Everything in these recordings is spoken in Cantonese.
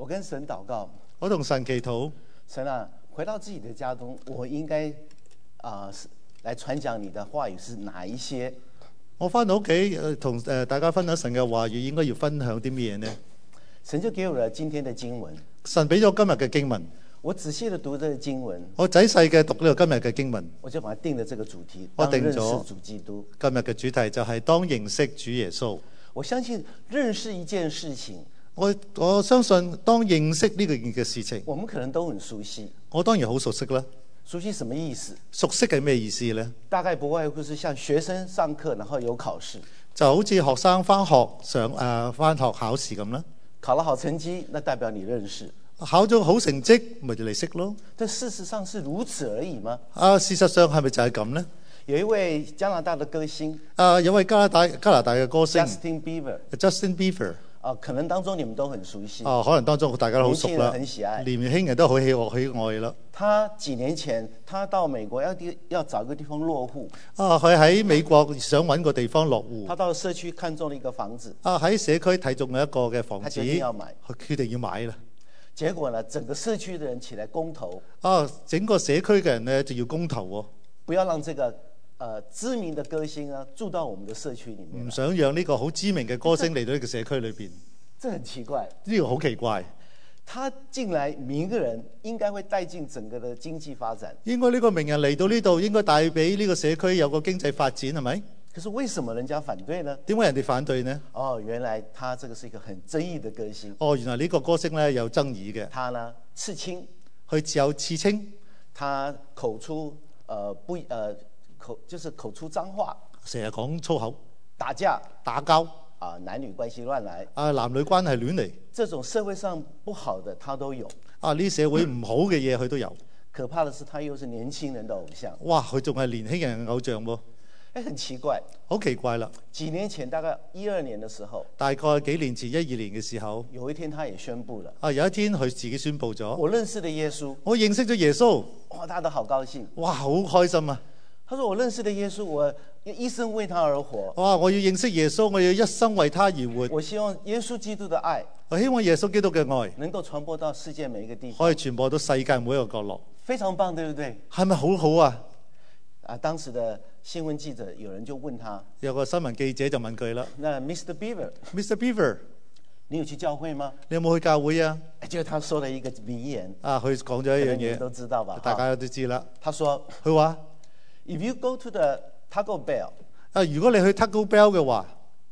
跟神禱告， 我同神祈禱， 神啊，回到自己的家中，我應該來傳講你的話語是哪一些？ 我翻到屋企同大家分享神嘅話語，應該要分享啲咩嘢呢？ 神就給我了今天的經文， 神俾咗今日嘅經文， 我仔細的讀這個經文， 我仔細嘅讀呢個今日嘅經文， 我就把它定了這個主題， 我定當認咗識主基督。 今日嘅主題就係當認識主耶穌。 我相信認識一件事情， 我相信當認識呢個件嘅事情， 我們可能都很熟悉。 我當然好熟悉啦。 熟悉什麼意思？ 熟悉係咩意思呢？ 大概不外乎是像學生上課，然後有考試， 就好似學生翻學考試咁啦。 考了好成績，那代表你認識。 考咗好成績，咪就嚟識咯。 但事實上是如此而已嗎？ 事實上係咪就係咁呢？ 有一位加拿大的歌星， 有位加拿大嘅歌星 Justin Bieber， 可能當中你們都很熟悉。 可能當中大家都好熟啦， 很喜愛， 年輕人都好喜愛啦。 他幾年前，他到美國要找個地方落戶。 佢喺美國想揾個地方落戶。 他到社區看中了一個房子。 喺社區睇中了一個嘅房子， 他決定要買， 佢決定要買啦。 結果呢，整個社區的人起來公投。 整個社區嘅人呢就要公投喎， 不要讓這個知名的歌星啊住到我們的社區裡面。 唔想讓呢個好知名嘅歌星嚟到呢個社區裏邊。 這很奇怪， 呢個好奇怪。 他進來，名人應該會帶進整個的經濟發展。 應該呢個名人嚟到呢度，應該帶俾呢個社區有個經濟發展，係咪？ 可是為什麼人家反對呢？ 點解人哋反對呢？ 原來他這個是一個很爭議的歌星。 原來呢個歌星呢有爭議嘅。 他呢刺青， 佢有刺青， 他口出口出髒話， 成日講粗口， 打架打交。 男女關係亂來， 男女關係亂嚟， 這種社會上不好的他都有。 呢社會唔好嘅嘢佢都有。 可怕的是他又是年輕人的偶像。 哇，佢仲係年輕人嘅偶像喎。 很奇怪， 好奇怪啦。 幾年前，大概12年的時候， 大概幾年前12年嘅時候， 有一天他也宣布了。 有一天佢自己宣布咗， 我認識了耶穌， 我認識咗耶穌。 哇，他都好高興， 哇，好開心啊！ 他說我認識了耶穌，我一生為他而活。 哇，我要認識耶穌，我要一生為他而活。 我希望耶穌基督的愛， 我希望耶穌基督嘅愛能夠傳播到世界每一個地方， 可以傳播到世界每一個角落。 非常棒，對不對？ 係咪好好啊？ 當時的新聞記者有人就問他， 有個新聞記者就問佢啦， 那 Mr. Bieber， 你有去教會嗎？ 你有冇去教會啊？ 就他說了一個名言， 佢講咗一樣嘢， 都知道吧？ 大家都知啦。佢話 If you go to the Taco Bell， 如果你去 Taco Bell 嘅話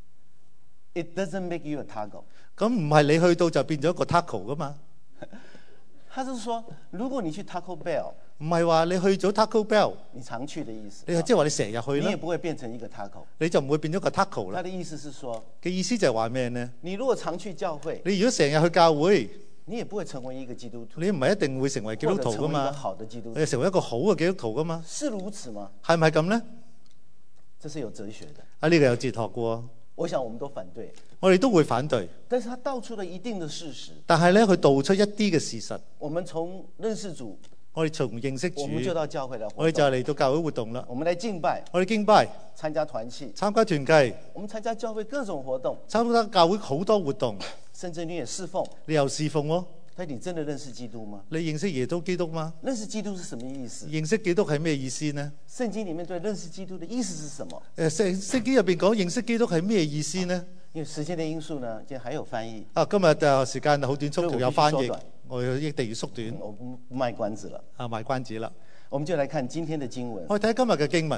，it doesn't make you a taco。 咁唔係你去到就變咗一個 taco 噶嘛？ 他是說，如果你去 Taco Bell， 唔係話你去咗 Taco Bell， 你常去的意思。 你即係話你成日去啦， 你也不會變成一個 taco， 你就唔會變咗個 taco 啦。 他的意思是說， 嘅意思就係話咩呢？ 你如果常去教會， 你如果成日去教會， 你也不會成為一個基督徒， 你唔係一定會成為基督徒噶嘛？你係成為一個好嘅基督徒噶嘛？ 是如此嗎？ 係唔係咁呢？ 這是有哲學的。 呢個有哲學嘅喎。 我想我們都反對， 我哋都會反對。 但是他道出了一定的事實。 但係咧，佢道出一啲嘅事實。 我們從認識主， 我哋從認識主， 我們就到教會來活動。 我哋就嚟到教會活動啦。 我們來敬拜， 我哋敬拜， 參加團契， 參加團契， 我們參加教會各種活動， 參加教會好多活動， 甚至你也侍奉， 你又侍奉喎。 但你真的認識基督嗎？ 你認識耶穌基督嗎？ 認識基督是什麼意思？ 認識基督係咩意思呢？ 聖經裏面對認識基督的意思是什麼？ 聖經入邊講認識基督係咩意思呢？ 因為時間的因素呢，今天還有翻譯。 今日時間好短促，仲有翻譯，我一定要縮短。 我不賣關子了。 賣關子啦。 我們就來看今天的經文。 我哋睇今日嘅經文。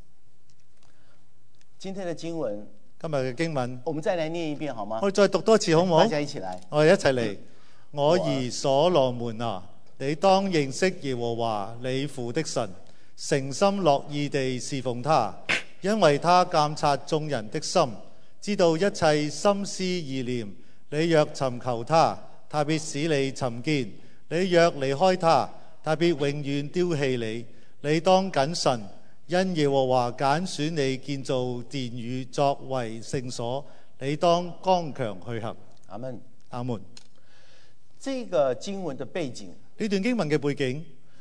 今天的經文。 今日嘅經文。 我們再來念一遍好嗎？ 我哋再讀多次好唔好？ 大家一起來。 我哋一齊嚟。我兒所羅門啊，你當認識耶和華你父的神，誠心樂意地侍奉他，因為他監察眾人的心，知道一切心思意念。你若尋求他，他必使你尋見；你若離開他，他必永遠丟棄你。你當謹慎，因耶和華揀選你建造殿宇作為聖所，你當剛強去行。 阿門。 阿門。 這個經文的背景， 呢段經文嘅背景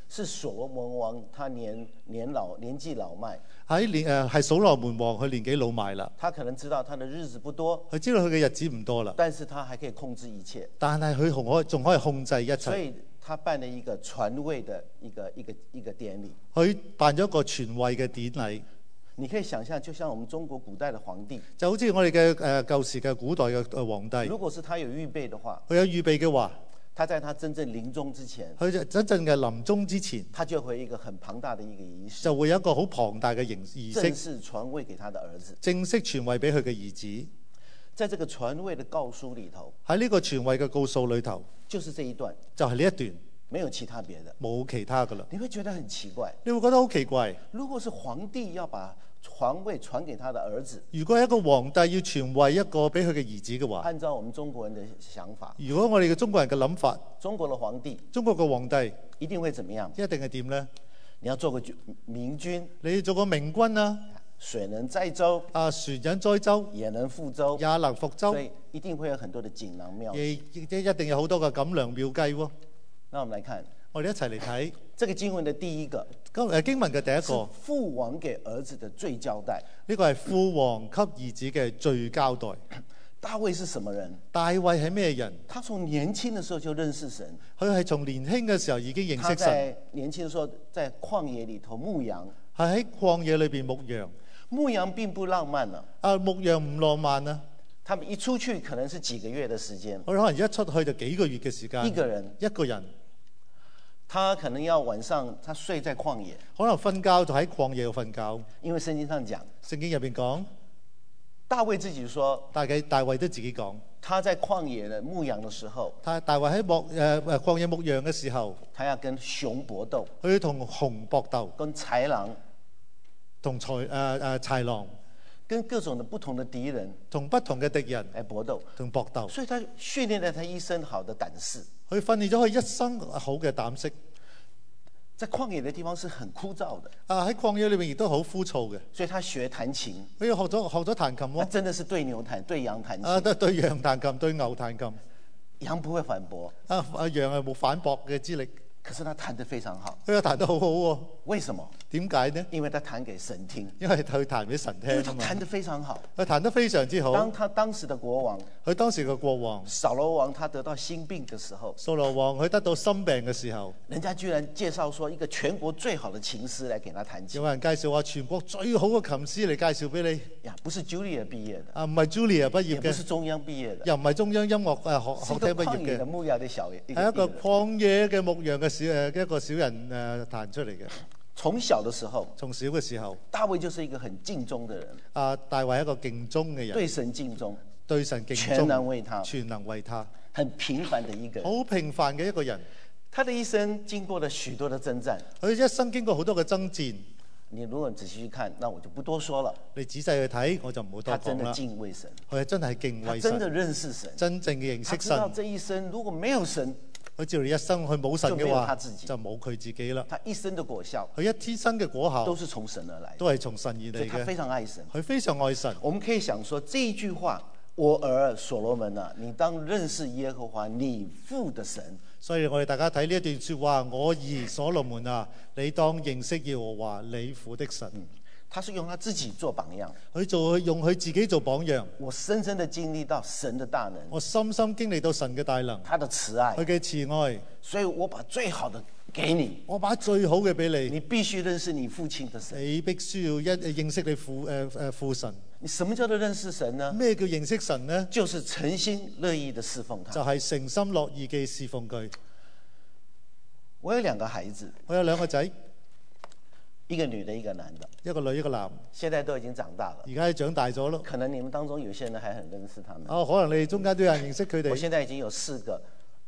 是所羅門王，他年紀老邁， 係所羅門王，佢年紀老邁啦， 他可能知道他的日子不多， 佢知道佢嘅日子唔多啦， 但是他還可以控制一切， 但係佢仲可以控制一切， 所以他辦了一個傳位的一個典禮。 佢辦咗一個傳位嘅典禮。 你可以想象，就像我們中國古代的皇帝， 就好似我哋嘅舊時嘅古代嘅皇帝， 如果是他有預備的話， 佢有預備嘅話， 他在他真正臨終之前， 佢就真正嘅臨終之前， 他就會有一個很龐大的一個儀式， 就會有一個好龐大嘅儀正式， 式傳位給他的兒子。 正式傳位俾佢嘅兒子。 在這個傳位的誥書裏頭， 喺呢個傳位嘅告訴裏頭， 就是這一段， 就係呢一段， 沒有其他別的， 冇其他噶啦。 你會覺得很奇怪。 你會覺得好奇怪， 如果是皇帝要把傳位傳給他的兒子， 如果一個皇帝要傳位一個俾佢嘅兒子嘅話， 按照我們中國人的想法， 如果我哋嘅中國人嘅諗法， 中國的皇帝中國嘅皇帝一定會怎麼樣？ 一定係點呢？ 你要做個明君， 你要做個明君啊， 水能載舟， 船人載舟， 也能覆舟， 也能覆舟， 所以一定會有很多的錦囊妙計。 亦一定有好多嘅錦囊妙計喎。 那我們來看， 我哋一齊嚟睇這個經文的第一個， 經文嘅第一是個， 父王給兒子的罪交代。 呢個係父王給兒子嘅罪交代。 大衛是什麼人？ 大衛係咩人？ 他從年輕的時候就認識神， 佢係從年輕嘅時候已經認他識神， 在年輕的時候在曠野裏頭牧羊。 係喺曠野裏邊牧羊。 牧羊並不浪漫啊， 牧羊唔浪漫啊！ 他們一出去可能是幾個月的時間， 我哋可能一出去就幾個月嘅時間。一個人， 他可能要晚上他睡在曠野， 可能瞓覺就喺曠野度瞓覺。 因為聖經上講， 聖經入邊講， 大衛自己說， 大衛都自己講， 他在曠野的牧羊的時候， 大衛喺曠野牧羊嘅時候， 他要跟熊搏鬥， 佢要同熊搏鬥， 跟豺狼， 同豺狼， 跟各種的不同的敵人， 同不同嘅敵人來搏鬥， 同搏鬥。 所以他訓練了他一身好的膽識。 佢訓練咗佢一生好嘅膽識。 在曠野的地方是很枯燥的， 喺曠野裏面亦都好枯燥嘅， 所以他學彈琴。 佢學咗彈琴喎。 真的是對牛彈，對羊彈琴。 對羊彈琴，對牛彈琴。 羊不會反駁。 羊係冇反駁嘅之力。 可是他彈得非常好。 佢又彈得好好喎。 為什麼？ 點解呢？ 因為他彈給神聽。 因為佢彈俾神聽啊嘛。 他彈得非常好。 佢彈得非常之好。 當他當時的國王， 佢當時嘅國王掃羅王，他得到心病的時候， 掃羅王佢得到心病嘅時候， 人家居然介紹說一個全國最好的琴師來給他彈琴。 有人介紹話全國最好嘅琴師嚟介紹俾你。 呀，不是 Julia 畢業的。 唔係 Julia 畢業嘅。 也不是中央畢業的。 又唔係中央音樂學廳畢業嘅。 係一個曠野嘅牧羊嘅小人。 係一個曠野嘅牧羊嘅一個小人彈出嚟嘅。 從小嘅時候， 大衛就是一個很敬忠嘅人。大衛係一個敬忠嘅人， 對神敬忠， 對神敬忠， 全能為他， 全能為他， 很平凡的一個人， 好平凡嘅一個人。 他的一生經過了許多的征戰， 佢一生經過好多嘅爭戰。 你如果仔細去看，那我就不多說了。 你仔細去睇，我就唔好多講啦。 他真的敬畏神， 佢係真係敬畏神， 他真的認識神， 真正嘅認識神。 他知道這一生如果沒有神， 佢知道你一生佢冇神嘅話， 就冇佢自己啦。 他一生的果效， 佢一天生嘅果效都是從神而來， 都係從神而嚟嘅。 所以他非常愛神， 佢非常愛神。 我們可以想說，這一句話，我兒所羅門啊，你當認識耶和華你父的神。 所以我哋大家睇呢一段說話，我兒所羅門啊，你當認識耶和華你父的神。 他是用他自己做榜樣， 用佢自己做榜樣。 我深深的經歷到神的大能， 我深深經歷到神嘅大能， 他的慈愛， 佢嘅慈愛。 所以我把最好的給你， 我把最好嘅俾你。 你必須認識你父親的神， 你必須要認識你父神。 你什麼叫做認識神呢？ 咩叫認識神呢？ 就是誠心樂意的侍奉他， 就係誠心樂意嘅侍奉佢。 我有兩個孩子， 我有兩個仔， 一個女的，一個男的， 一個女一個男， 現在都已經長大了， 而家長大咗咯。 可能你們當中有些人還很認識他們。 可能你哋中間都有人認識佢哋。 我現在已經有4個，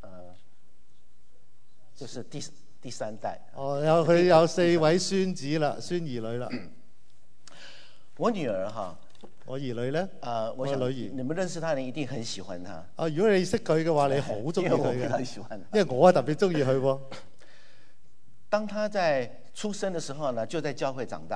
就是第三代。 佢有4位孫子啦，孫兒女啦。 我女兒哈， 我兒女咧， 我想你們認識他人一定很喜歡他。 如果你識佢嘅話，你好中意佢嘅。 因為我非常喜歡。 因為我係特別中意佢喎。 當他在出生的時候呢，就在教會長大。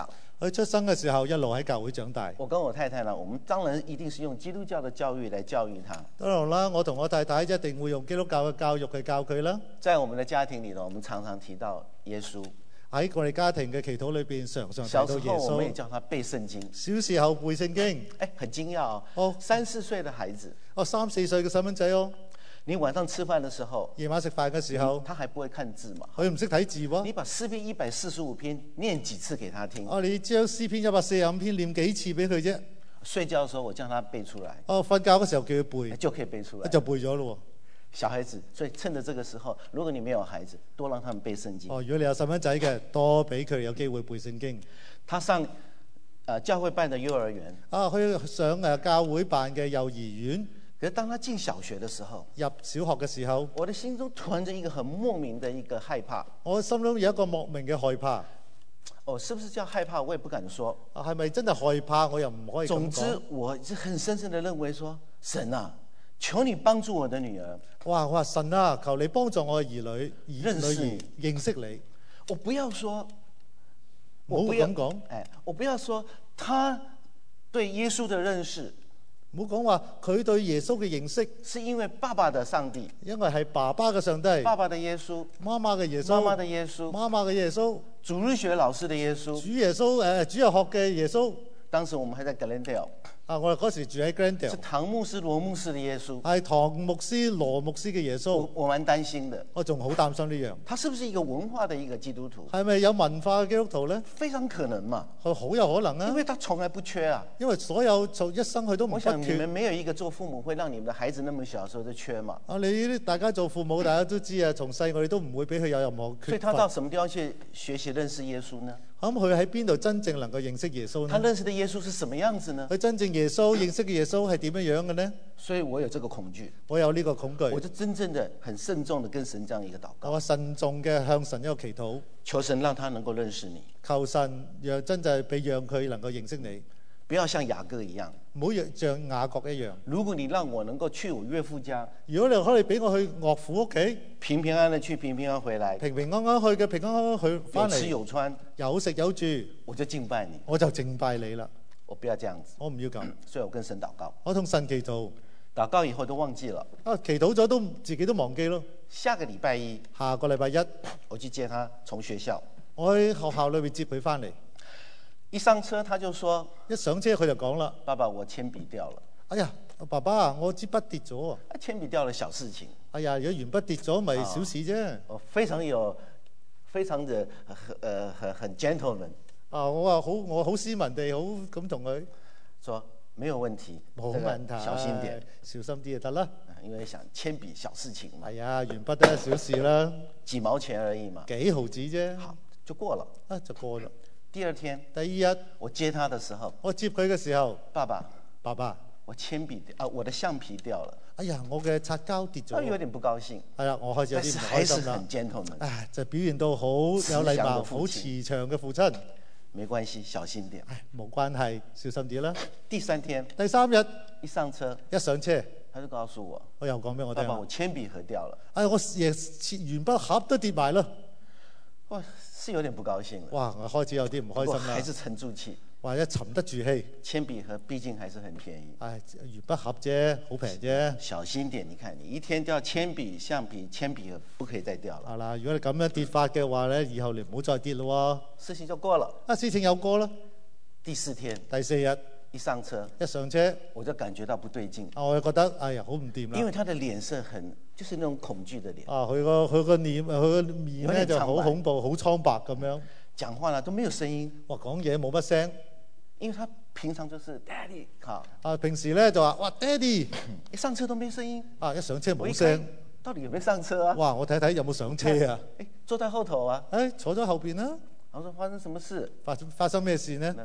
佢出生嘅時候一路喺教會長大。 我跟我太太呢，我們當然一定是用基督教的教育來教育他。 當然啦，我同我太太一定會用基督教嘅教育去教佢啦。 在我們的家庭裏呢，我們常常提到耶穌。 喺我哋家庭嘅祈禱裏邊，常常提小到耶時候我們也穌。 叫他背聖經。 小時候背聖經。 很驚訝哦。 哦 3、4歲的孩子， 3、4歲嘅細蚊仔哦， 你晚上吃飯的時候， 夜晚食飯嘅時候， 他還不會看字嘛？ 佢唔識睇字喎。 你把詩篇145篇念幾次給他聽？ 你將詩篇145篇念幾次俾佢啫？ 睡覺的時候我叫他背出來。 瞓覺嘅時候叫佢背， 就可以背出來。 就背咗咯。 小孩子，所以趁着這個時候，如果你沒有孩子，多讓他們背聖經。 如果你有細蚊仔嘅，多俾佢有機會背聖經。 他上教會辦的幼兒園。 去上教會辦嘅幼兒園。 可是當他進小學的時候， 入小學嘅時候， 我的心中突然間一個很莫名的一個害怕。 我心中有一個莫名嘅害怕。 是不是叫害怕？我也不敢說。 係咪真係害怕？我又唔可以咁講。 總之，我是很深深的認為說，神啊，求你幫助我的女兒。 我話神啊，求你幫助我嘅兒女認識你。 我不要說， 唔好咁講。 我不要說他對耶穌的認識。 唔好講話佢對耶穌嘅認識是因為爸爸的上帝， 因為係爸爸嘅上帝， 爸爸的耶穌， 媽媽嘅耶穌， 媽媽的耶穌， 媽媽嘅耶穌， 主日學老師的耶穌， 主日學嘅耶穌。 當時我們還在 Glendale。 我哋嗰時住喺 Glendale。 是唐牧師、羅牧師的耶穌。 係唐牧師、羅牧師嘅耶穌。 我蠻擔心的。 我仲好擔心呢樣。 他是不是一個文化的一個基督徒？ 係咪有文化嘅基督徒呢？ 非常可能嘛。 佢好有可能啊。 因為他從來不缺啊。 因為所有做一生佢都唔缺。 我想你們沒有一個做父母會讓你們的孩子那麼小時候就缺嘛。 你大家做父母，大家都知啊，從細我哋都唔會俾佢有任何缺乏。 所以他到什麼地方去學習認識耶穌呢？ 咁佢喺邊度真正能夠認識耶穌呢？ 他認識的耶穌是什麼樣子呢？ 佢真正耶穌認識嘅耶穌係點樣樣嘅呢？ 所以我有這個恐懼。 我有呢個恐懼。 我就真正的很慎重的跟神這樣一個禱告。 我慎重嘅向神一個祈禱， 求神讓他能夠認識你。 求神讓真正俾讓佢能夠認識你。 不要像雅各一樣， 唔好像雅各一樣。 如果你讓我能夠去我岳父家， 如果你可以俾我去岳父屋企， 平平安安去，平平安回來， 平平安安去嘅，平安安去翻嚟， 有吃有穿， 有食有住， 我就敬拜你， 我就敬拜你啦。 我不要這樣子， 我唔要咁， 所以我跟神禱告。 我同神祈禱， 禱告以後都忘記了。 祈禱咗都自己都忘記咯。 下個禮拜一，我去接他從學校， 我喺學校裏面接佢翻嚟。 一上車他就說， 一上車佢就講啦， 爸爸，我鉛筆掉了。 哎呀，爸爸，我支筆跌咗啊！ 鉛筆掉了小事情。 哎呀，如果鉛筆跌咗咪小事啫。 非常的很 gentleman。 我好斯文地好咁同佢說，沒有問題， 冇問題， 小心點， 小心啲就得啦。 因為想鉛筆小事情嘛。 係啊，鉛筆都係小事啦， 幾毛錢而已嘛， 幾毫子啫。 好，就過了。 就過咗。 第二天， 第二日我接他的時候， 我接佢嘅時候， 爸爸， 我鉛筆我的橡皮掉了。 哎呀，我嘅擦膠跌咗。 他有點不高興。 係啦，我開始有啲唔開心啦。 但是還是很 gentleman。 就表現到好有禮貌、好慈祥嘅父親。 沒關係，小心點。 冇關係，小心啲啦。 第三天， 第三日一上車，他就告訴我， 我又講俾我聽， 爸爸，我鉛筆盒掉了。 我鉛筆盒都跌埋啦。 哇，是有點不高興了。 哇，我開始有啲唔開心啦。 還是沉住氣。 或者沉得住氣。 鉛筆盒畢竟還是很便宜。 鉛筆盒啫，好平啫。 小心點，你看你一天掉鉛筆、橡皮、鉛筆盒，不可以再掉了。 如果你咁樣跌法嘅話咧，以後你唔好再跌咯。 事情就過了。 事情又過啦。 第四天， 第四日一上車， 我就感覺到不對勁。 我就覺得哎呀，好唔掂啦。 因為他的臉色就是那種恐懼的臉。 佢個面咧就好恐怖，好蒼白咁樣。 講話呢都沒有聲音。 講嘢冇乜聲。 因為他平常就是 Daddy， 平時咧就話哇 Daddy， 一上車都沒聲音。 一上車冇聲， 到底有沒有上車啊？ 哇，我睇睇有冇上車啊？ 坐在後頭啊？ 坐咗後邊啦。 我說發生什麼事？ 發生咩事呢？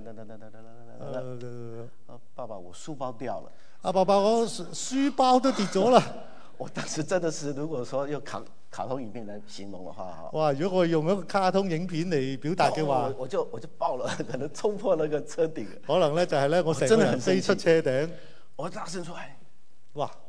爸爸，我書包掉了。 爸爸，我書包都跌咗啦。 我當時真的是，如果說用卡通影片來形容的話， 哇！如果我用一個卡通影片嚟表達嘅話， 我就爆了，可能衝破那個車頂。 可能咧就係咧，我成個人飛出車頂。 我大聲出來， 哇！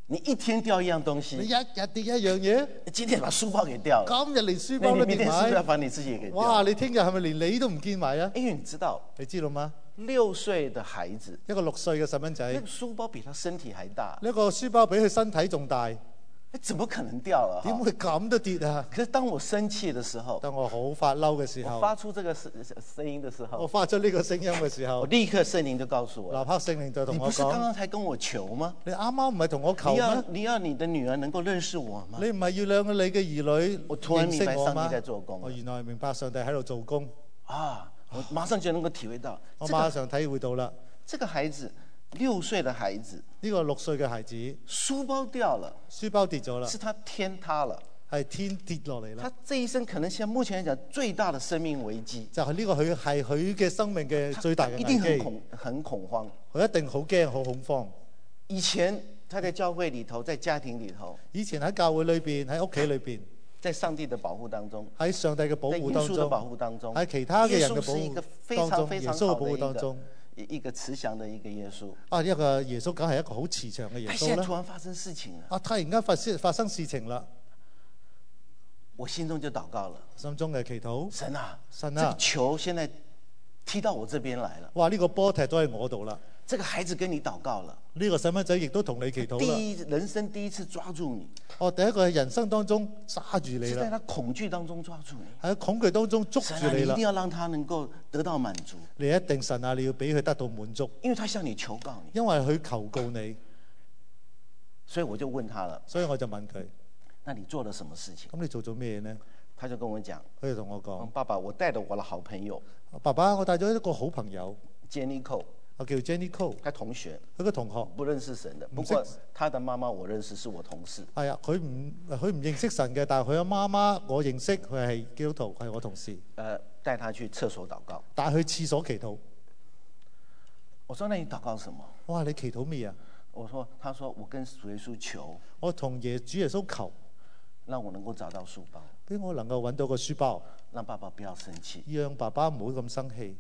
你一天掉一樣東你西， 一日跌一樣嘢， 今天把書包給掉了， 今日連書那你包都跌明天是不是要埋。 把你自己也給掉？ 哇！你聽日係咪連你都唔見埋啊？ 因為你知道你知道嗎？ ，6歲的孩子， 一個6歲嘅細蚊仔， 那個書包比他身體還大， 呢個書包比佢身體仲大， 怎麼可能掉了？ 點會咁都跌啊？ 可是當我生氣的時候， 當我好發嬲嘅時候， 我發出這個聲音的時我候， 發出呢個聲音嘅時候， 我立刻聖靈就告訴我， 立刻聖靈就同我你不是剛講： 剛才跟我求嗎？ 你啱啱唔係同我求你要咩？ 你要你的女兒能夠認識我嗎？ 你唔係要兩個你嘅兒女我突然認明白識我嗎上帝在？做工了我原來明白上帝喺度做工， 啊！我馬上就能夠體會到， 我馬上體會到啦。 這個孩子6歲的孩子， 呢個6歲嘅孩子書包掉了， 書包跌咗啦， 是他天塌了。 係天跌落嚟啦他。這一生可能現在目前來講最大的生命危機， 就係呢個佢係佢嘅生命嘅最大嘅一定危機， 很恐慌。 佢一定好驚好恐慌。 以前他在教會裏頭，在家庭裏頭， 以前喺教會裏邊，喺屋企裏邊， 在上帝的保護當中， 喺上帝嘅保在護當中， 耶穌的保護當中， 喺其他嘅人嘅耶穌是一個保非護當中， 常非常耶穌嘅保護好的一個當中。 一個慈祥的一個耶穌。 啊，一個耶穌梗係一個好慈祥嘅耶他現在穌啦。 突然發生事情了， 啊，突然間發生事情啦， 我心中就禱告了， 心中嘅祈禱， 神啊， 神啊這個球現在踢到我這邊來了， 哇！呢個波踢到喺我度啦， 這個孩子跟你禱告了， 呢個細蚊仔亦都同你祈禱啦。 人生第一次抓住你， 我第一個係人生當中揸住你啦， 是在他恐懼當中抓住你。 喺恐懼當中捉神啊， 住你啦你一定。要讓他能夠得到滿足， 你一定神啊，你要俾佢得到滿足， 因為他向你求告你， 因為佢求告你， 所以我就問他了， 所以我就問佢： 那你做了什麼事情？ 咁你做咗咩呢？ 他就跟我講， 佢就同我講： 爸爸，我帶着我的好朋友爸爸，我帶咗一個好朋友， Jenny Cole， 我叫 Jenny Cole， 他同學佢個同學。 不認識神的，不過他的媽媽我認識，是我同事。 係啊，佢唔認識神嘅，但係佢阿媽媽我認識，佢係基督徒，係我同事。 帶他去廁所禱告。 帶佢去廁所祈禱。 我說：那你禱告什麼？ 我話你祈禱咩啊？ 他說我跟主耶穌求， 我同主耶穌求， 讓我能夠找到書包， 俾我能夠揾到個書包， 讓爸爸不要生氣。 讓爸爸唔好咁生氣。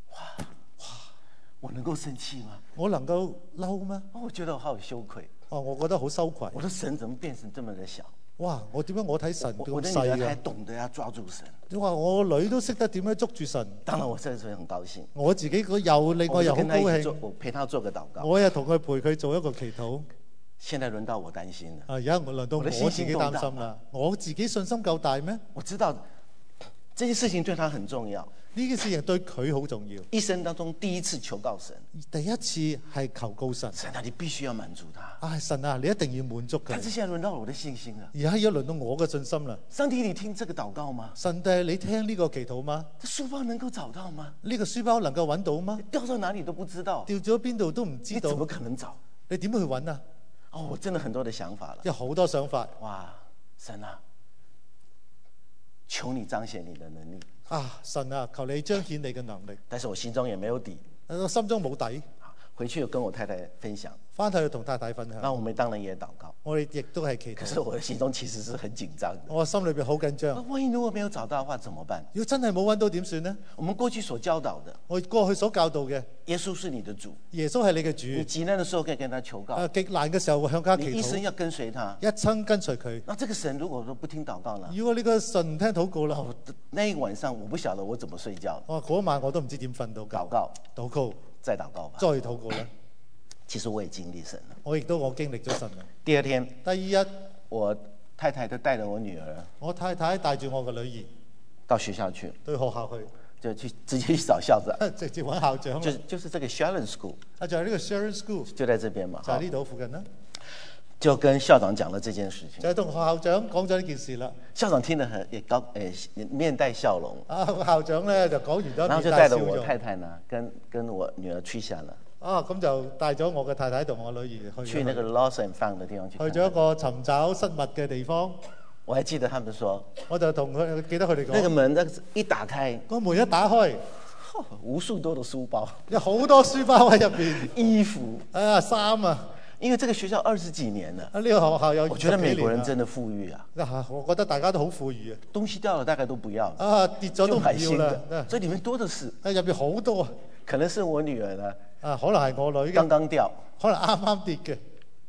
我能夠生氣嗎？ 我能夠嬲咩？ 我覺得我好羞愧。 我覺得好羞愧。 我的神怎麼變成這麼的小？ 哇！我點解我睇神咁我的女細嘅？ 兒還懂得要抓住神。 你話我女都識得點樣捉住神， 當然我這時候很高興， 我自己又另外又好高興， 我陪他做個禱告。 我又同佢陪佢做一個祈禱。 現在輪到我擔心了。 而家輪到我自己擔心啦。我自己信心夠大咩？ 我知道這件事情對他很重要， 呢件事情對佢好重要。 一生當中第一次求告神， 第一次係求告神。 神啊，你必須要滿足他。 神啊，你一定要滿足佢。 但是現在輪到我的信心了。 而家要輪到我嘅信心啦。 上帝，你聽這個禱告嗎？ 上帝，你聽呢個祈禱嗎？ 這書包能夠找到嗎？ 呢個書包能夠揾到嗎？ 掉到哪裡都不知道， 掉咗邊度都唔知道。 你怎麼可能找？ 你點去揾啊？ 我真的很多的想法了。 有好多想法。 哇，神啊，求你彰顯你的能力。 神啊，求你彰顯你嘅能力。 但是我心中也沒有底， 我心中冇底。 回去又跟我太太分享， 翻去同太太分享。 那我們當然也禱告， 我哋亦都係祈禱。 可是我的心中其實是很緊張的。 我心裏邊好緊張。 萬一如果沒有找到的話，怎麼辦？ 如果真係冇揾到點算呢？ 我們過去所教導的， 我過去所教導嘅， 耶穌是你的主， 耶穌係你嘅主。 你極難的時候可以跟他求告， 極難嘅時候會向他祈禱， 你一生要跟隨他， 一生跟隨佢。 那這個神如果說不聽禱告呢？ 如果呢個神唔聽禱告啦， 那一個晚上我不曉得我怎麼睡覺。 嗰晚我都唔知點瞓到覺。禱告， 再禱告吧。 再禱告啦。 其實我也經歷神了。 我經歷咗神啦。 第二天， 第二日， 我太太就帶着我女兒， 我太太帶住我個女兒到學校去， 對學校去， 就去直接去找校長， 直接揾校長。 就是這個 Sharon School， 就係呢個 Sharon School， 就在這邊嘛， 就喺呢度附近啦。 就跟校長講了這件事情， 就係同校長講咗呢件事啦。 校長聽得很也面帶笑容。 校長咧就講完咗， 然後就帶着我太太呢，跟我女兒去下了。 咁就帶咗我嘅太太同我女兒去那個 lost and found 的地方去咗一個尋找失物嘅地方。 我還記得他們說， 我就同佢記得佢哋講， 那個門一打開， 個門一打開， 無數多的書包， 有好多書包喺入邊， 衣服衫啊。 因為這個學校20幾年了， 呢個學校有20幾年。 我覺得美國人真的富裕啊！ 我覺得大家都好富裕啊。 東西掉了大概都不要， 跌咗都唔要啦。 所以裡面多的是。 入邊好多。 可能是我女兒呢。 可能係我女嘅。 剛剛掉， 可能啱啱跌嘅。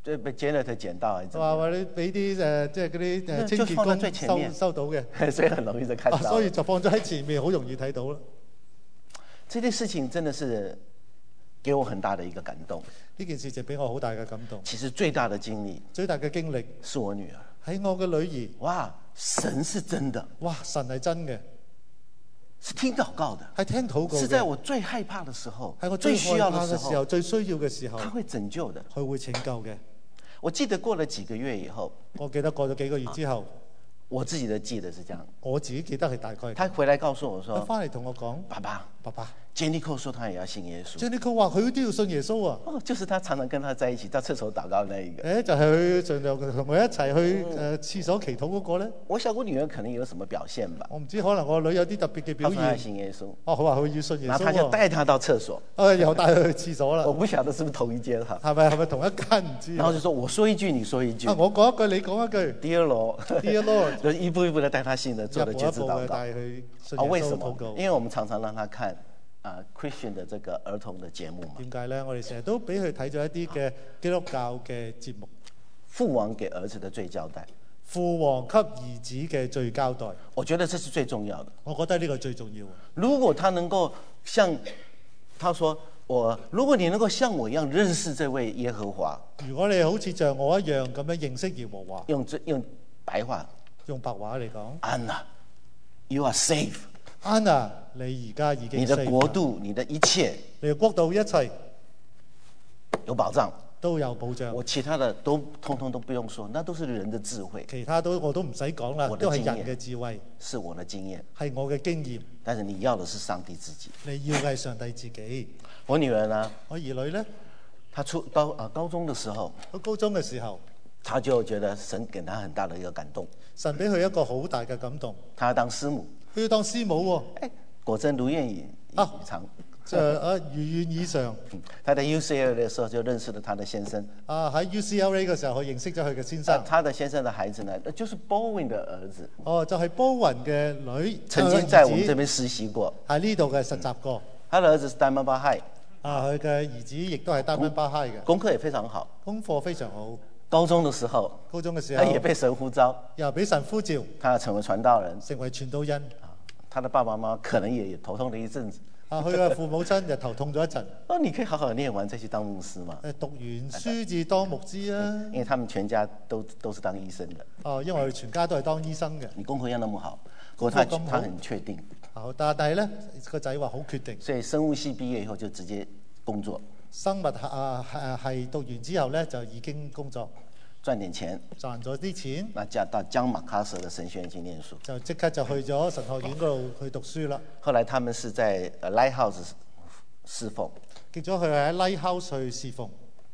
對被 janitor 撿到還是怎麼樣？ 話你俾啲即係嗰啲清潔就放在最前面工收到嘅， 所以很容易就看到。 所以就放咗喺前面，好容易睇到啦。 這件事情真的是給我很大的一個感動。 呢件事就俾我好大嘅感動。 其實最大的經歷最大嘅經歷是我女兒。 係我嘅女兒。 哇，神是真的， 哇，神係真嘅， 是聽禱告的， 係聽禱告嘅， 是在我最害怕的時候， 係我最需要最害怕的時候， 最需要嘅時候， 他會拯救的。 佢會拯救嘅。 我記得過了幾個月以後， 我記得過咗幾個月之後， 我自己的記得是這樣， 我自己記得係大概。 他回來告訴我佢說翻嚟同我講： 爸爸， 爸爸 Jennifer 說他也要信耶穌。 ，Jennifer 話佢都要信耶穌啊！ 哦，就是他常常跟他在一起到廁所禱告的那一個。 就係佢盡量同佢一齊去廁所祈禱嗰個咧。 我想我女兒可能有什麼表現吧。 我唔知，可能我女有啲特別嘅表他說他要現。 信耶穌， 佢話佢要信耶穌然後他就帶他到廁所。 又帶佢去廁所啦。 我不曉得是不是同一間哈。 係咪同一間唔知？ 然後就說我說一句，你說一句。 我講一句，你講一句。 Dear Lord，Dear Lord， 就一步一步的帶他信的做的決志禱告。 帶佢信耶穌為什麼禱告？ 因為我們常常讓他看Christian 的這個兒童的節目嘛。 點解咧？我哋成日都俾佢睇咗一啲嘅基督教嘅節目。 父王給兒子的罪交代。 父王給兒子嘅罪交代。 我覺得這是最重要的。 我覺得呢個最重要。 如果他能夠像他說如果你能夠像我一樣認識這位耶和華， 如果你好似像我一樣咁樣認識耶和華， 用白話， 用白話嚟講， Anna，you are safe。 Anna，你而家已經你的國度，你的一切， 你嘅國度一切有保障， 都有保障。 我其他的都通通都不用說，那都是人的智慧。 其他我都唔使講啦，都係人嘅智慧， 是我的經驗， 係我嘅經驗。 但是你要的是上帝自己。 你要嘅係上帝自己。 我女兒呢？ 我兒女呢？ 她高中的時候， 到高中嘅時候， 她就覺得神給她很大的一個感動。 神俾佢一個好大嘅感動。 她要當師母。 佢要當師母喎。 果真如願以償。 如願以償。 她在 UCLA 的時候就認識了她的先生。 喺 UCLA 嘅時候，佢認識咗佢嘅先生。 她的先生的孩子呢，就是 Bowen 的兒子。 就係波雲嘅女， 曾經在我們這邊實習過。 喺呢度嘅實習過。 他的兒子是丹麥巴嗨。 佢嘅兒子亦都係丹麥巴嗨嘅。 功課也非常好。 功課非常好。 高中的時候，他也被神呼召， 又俾神呼召， 他要成為傳道人， 成為傳道人。 他的爸爸媽媽可能也頭痛了一陣子。 佢嘅父母親就頭痛咗一陣。 你可以好好念完再去當牧師嘛？ 讀完書至當牧師啊。 因為他們全家都是當醫生的。 因為佢全家都係當醫生嘅。 你功課要那麼好，不過他很確定。 但係咧，個仔話好決定。 所以生物系畢業以後就直接工作。 生物係讀完之後咧就已經工作， 賺點錢， 賺咗啲錢， 那到江馬卡瑟的神學院去念書， 就即刻就去咗神學院嗰度去讀書啦。 後來他們是在 Lighthouse 侍奉， 結咗佢喺 Lighthouse 去侍奉。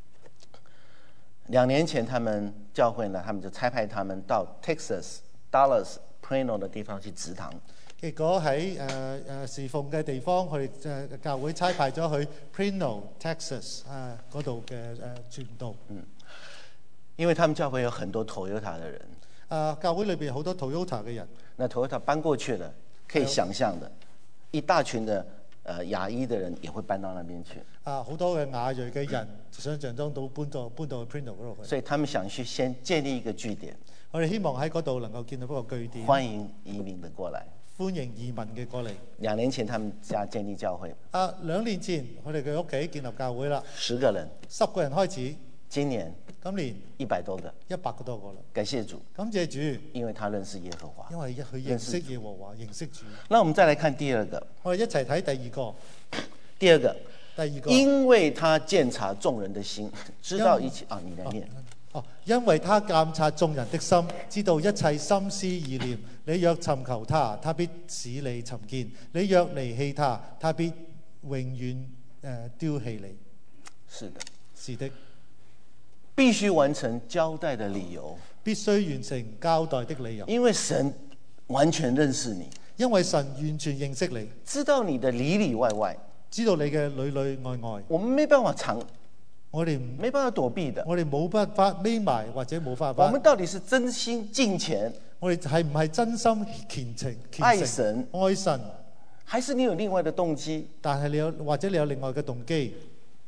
2年前他們教會呢，他們就差派他們到 Texas Dallas Plano 的地方去植堂。 結果喺侍奉嘅地方，佢哋教會差派咗去 Plano Texas 嗰度嘅傳道。 因為他們教會有很多 Toyota 的人。 教會裏邊好多 Toyota 嘅人。 那 Toyota 搬過去了，可以想象的，一大群的亞裔的人也會搬到那邊去。 好多嘅亞裔嘅人，想象中都搬到去 Plano 嗰度去。 所以他們想去先建立一個據點。 我哋希望喺嗰度能夠建立一個據點。 歡迎移民的過來。 歡迎移民嘅過嚟。 2年前他們家建立教會。 2年前佢哋嘅屋企建立教會啦。 10個人。 10個人開始。 今年100多個。 100多個啦。 感謝主。 感謝主。 因為他認識耶和華。 因為佢認識耶和華，認識主。 那我們再來看第二個。 我哋一齊睇第二個。 第二個。 因為他鑒察眾人的心，知道一切。你來念。 因為他鑒察眾人的心，知道一切心思意念。你若尋求他，他必使你尋見；你若離棄他，他必永遠丟棄你。 是的， 是的， 必須完成交代的理由。 必須完成交代的理由。 因為神完全認識你， 因為神完全認識你， 知道你的裡裡外外， 知道你嘅裡裡外外。 我們沒辦法藏。 我哋沒辦法躲避的， 我哋冇辦法匿埋或者冇辦法。 我們到底是真心敬虔， 我哋係唔係真心虔誠愛神， 愛神， 還是你有另外的動機？ 但係你有或者你有另外嘅動機，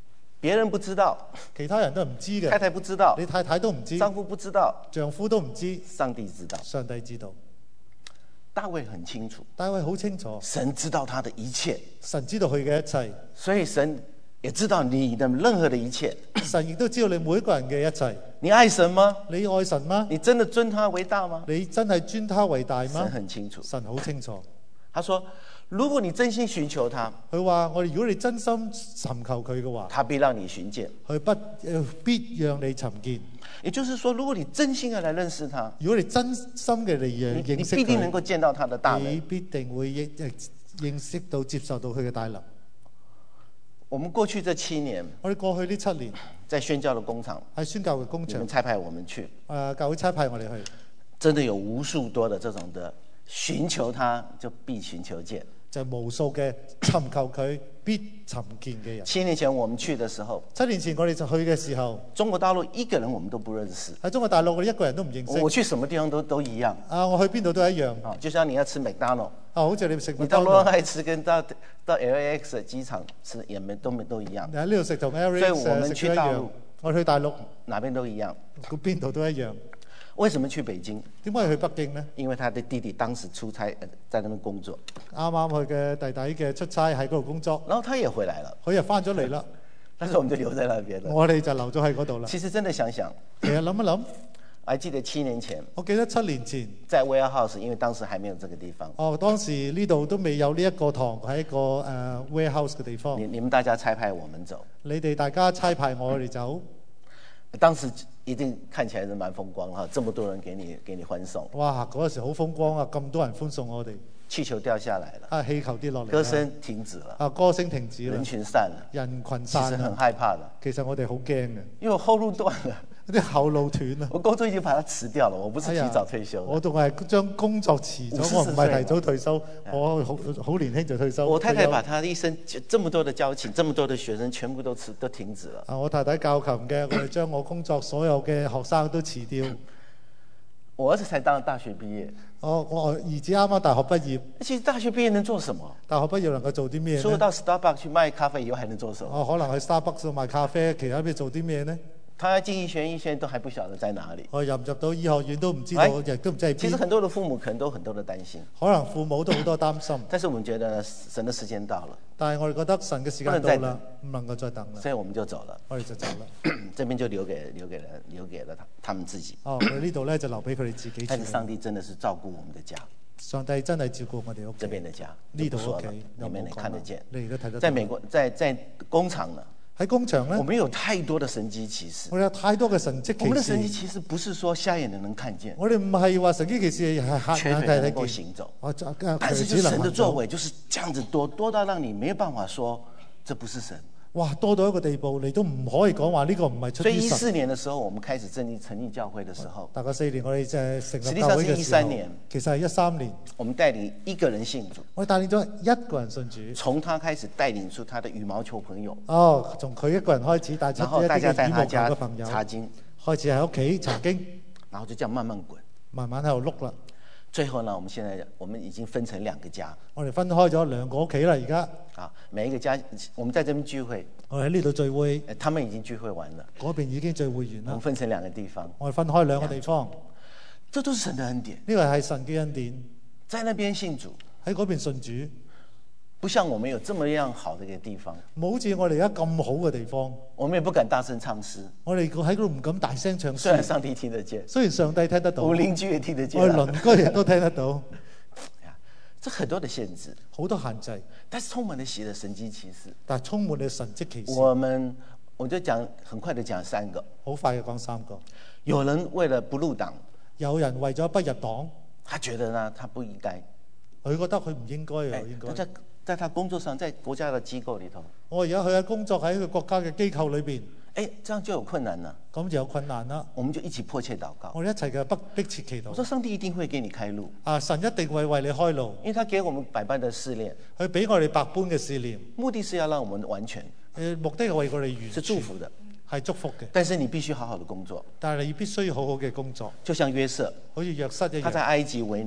別人不知道， 其他人都唔知太嘅， 太不知道， 你太太都唔知， 丈夫不知道， 丈夫都唔知， 上帝知道。 上帝知道。 大衛很清楚， 大衛好清楚， 神知道他的一切， 神知道佢嘅一切， 所以神也知道你的任何的一切。 神亦都知道你每一個人嘅一切。 你愛神嗎？ 你愛神嗎？ 你真的尊他為大嗎？ 你真係尊他為大神嗎？ 很清楚。 神好清楚。 他說：如果你真心尋求他， 佢話：如果你真心尋求佢嘅話， 他必讓你尋見。 佢必讓你尋見。 也就是說，如果你真心嘅來認識他， 如果你真心嘅嚟你認識必定能佢， 夠見到他的大你能。 必定會認識到、接受到佢嘅大能。 我們過去這7年， 我哋過去呢7年在宣教的工廠， 喺宣教嘅工場你們，差派我們去， 教會差派我哋去， 真的有無數多的這種的尋求他，就必尋求見。 就係無數嘅尋求佢必尋見嘅人。 7年前我們去的時候， 7年前我哋就去嘅時候， 中國大陸一個人我們都不認識， 喺中國大陸我哋一個人都唔認識。 我去什麼地方都一樣我去邊度都一樣。 啊，就像你要吃麥當勞， 好似你食你到麥當勞， 洛杉磯跟到 LAX 的機場吃也沒都一樣， 你喺呢度食同所以 Eric 我們食都一樣去大陸。 我去大陸， 哪邊都一樣。 邊度都一樣。 為什麼去北京？ 點解去北京呢？ 因為他的弟弟當時出差在那邊工作， 啱啱佢嘅弟弟嘅出差喺嗰度工作， 然後他也回來了， 佢又翻咗嚟啦。 但是我們就留在那邊了。 我哋就留咗喺嗰度啦。 其實真的想想， 其實諗一諗， 還記得7年前我記得7年前， 在 warehouse，因為當時還沒有這個地方， 當時呢度都未有呢一個堂喺一個warehouse 嘅地方。 你們大家差派我們走， 你哋大家差派我哋走， 當時一定看起來是蠻風光哈，這麼多人給你歡送， 哇！嗰時好風光啊，咁多人歡送我哋。 氣球掉下來了， 氣球跌落嚟啦， 歌聲停止了， 歌聲停止啦人，群散了， 人群其實很散啦。 害怕的， 其實我哋好驚嘅， 因為我後路斷了， 啲後路斷啦。 我工作已經把它辭掉了，我不是提早退休的， 我仲係將工作辭 50 咗，我唔係提早退休， 歲我好年輕就退休。 我太太退休把她一生這麼多的交情，這麼多的學生，全部都停止了。 我太太教琴嘅，我哋將我工作所有嘅學生都辭掉。 我兒子才當大學畢業， 我兒子啱啱大學畢業， 其實大學畢業能做什麼？ 大學畢業能夠做啲咩呢？ 除了到 Starbucks 去賣咖啡以外，還能做什麼？ 可能去 Starbucks 度賣咖啡，其他咩做啲咩呢？ 他進醫學院，醫學院都還不曉得在哪裡。 我入唔入到醫學院都唔知道， 哎亦都唔知係邊。 其實很多的父母可能都很多的擔心， 可能父母都好多擔心， 但是我們覺得神的時間到了， 但係我哋覺得神嘅時間到啦，唔能夠再等啦， 所以我們就走了。 我哋就走啦。 這邊就留給了他們自己。 我哋呢度咧就留俾佢哋自己處理。 但是上帝真的是照顧我們的家， 上帝真係照顧我哋屋企， 這邊的家呢度就不說了屋企你們也看得見。 你哋都睇得到。 在美國，在工廠呢， 喺工場咧， 我們有太多的神蹟奇事。 我哋有太多嘅神蹟我們的神蹟奇事。 奇事不是說瞎眼的能看見， 我哋唔係話神蹟奇事係瞎眼瘸腿能夠睇見， 行走， 但但是就是神的作為就是這樣子多到讓你沒有辦法說這不是神。 哇，多到一個地步，你都唔可以講話呢個唔係出所以於神。 14年的時候，我們開始成立教會的時候， 大概4年，我哋就係成實際上是立教會嘅時 13 候年， 其實係13年， 我們帶領一個人信主， 我哋帶領咗一個人信主。 從他開始帶領出他的羽毛球朋友， 從佢一個人開始帶出然後一啲大家在嘅羽毛球他家嘅朋友， 查經， 開始喺屋企查經， 然後就這樣慢慢滾。 慢慢喺度碌啦。 最後呢，我們已經分成2個家我哋分開咗2個屋企啦，而家啊，每一個家我們在這邊聚會， 我哋喺呢度聚會， 他們已經聚會完了， 嗰邊已經聚會完啦我們。分成2個地方， 我哋分開2個地方， 這都是神的恩典。 呢個係神嘅恩典， 在那邊信主， 喺嗰邊信主， 不像我們有這麼樣好的一個地方， 冇好似我哋而家咁好嘅地方， 我們也不敢大聲唱詩， 我哋喺嗰度唔敢大聲唱詩。 雖然上帝聽得見， 雖然上帝聽得到， 我我鄰居也聽得見哋啊， 鄰居亦都聽得到， 這很多的限制， 好多限制， 但是充滿了喜的神蹟奇事。 但係充滿了神蹟奇事。 我就講很快的講3個。 好快嘅講3個。 有人為了不入黨， 有人為咗不入黨， 他覺得呢，他不應該。 佢覺得佢唔應該嘅， 哎應該。 他在他工作上，在國家的機構裡頭， 我而家佢喺工作喺一個國家嘅機構裏邊， 哎，這樣就有困難了， 咁就有困難啦。 我們就一起迫切禱告。 我哋一齊嘅迫切祈禱。 我說上帝一定會給你開路， 神一定會為你開路， 因為他給我們百般的試煉， 佢俾我哋百般嘅試煉， 目的是要讓我們完全， 目的係為我哋完是祝福的。 係祝福嘅。 但是你必須好好的工作， 但係你必須要好好嘅工作， 就像約瑟， 好似約瑟一樣， 他在埃及為奴，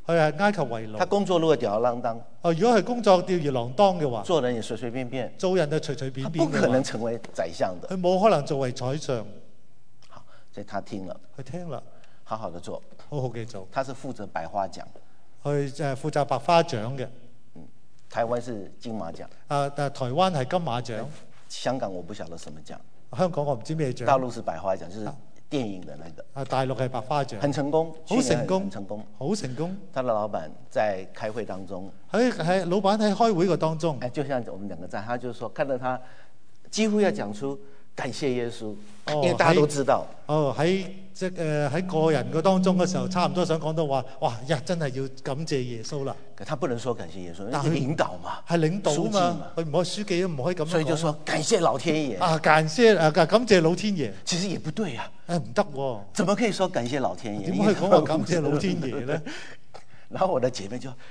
佢係埃及為他奴。 工作如果吊兒郎當， 如果係工作吊兒郎當嘅話， 做人也隨隨便便， 做人就隨隨他便便不可能嘅話， 成為宰相的。 佢冇可能作為宰相。 好，所以他聽了， 佢聽啦， 好好的做。 好好嘅做。 他是負責百花獎， 佢負責百花獎嘅。 台灣是金馬獎， 但係台灣係金馬獎， 香港我不曉得什麼獎， 香港我唔知咩獎。 大陸是百花獎，就是電影的那個。 大陸係百花獎， 很成功， 好成功， 很成功， 好成功。 他的老闆在開會當中， 喺老闆喺開會嘅當中， 就像我們兩個在，他就說看到他幾乎要講出感謝耶穌，因為大家都知道。 喺喺個人嘅當中嘅時候，差唔多想講到話，哇呀，真係要感謝耶穌啦。 他不能說感謝耶穌，那是領導嘛， 係領導書記嘛，佢唔可以書記都唔可以咁樣講。 所以就說感謝老天爺。 感謝老天爺。 其實也不對啊， 唔得喎， 怎麼可以說感謝老天爺？ 點可以講話感謝老天爺咧？ 然後我的姐妹就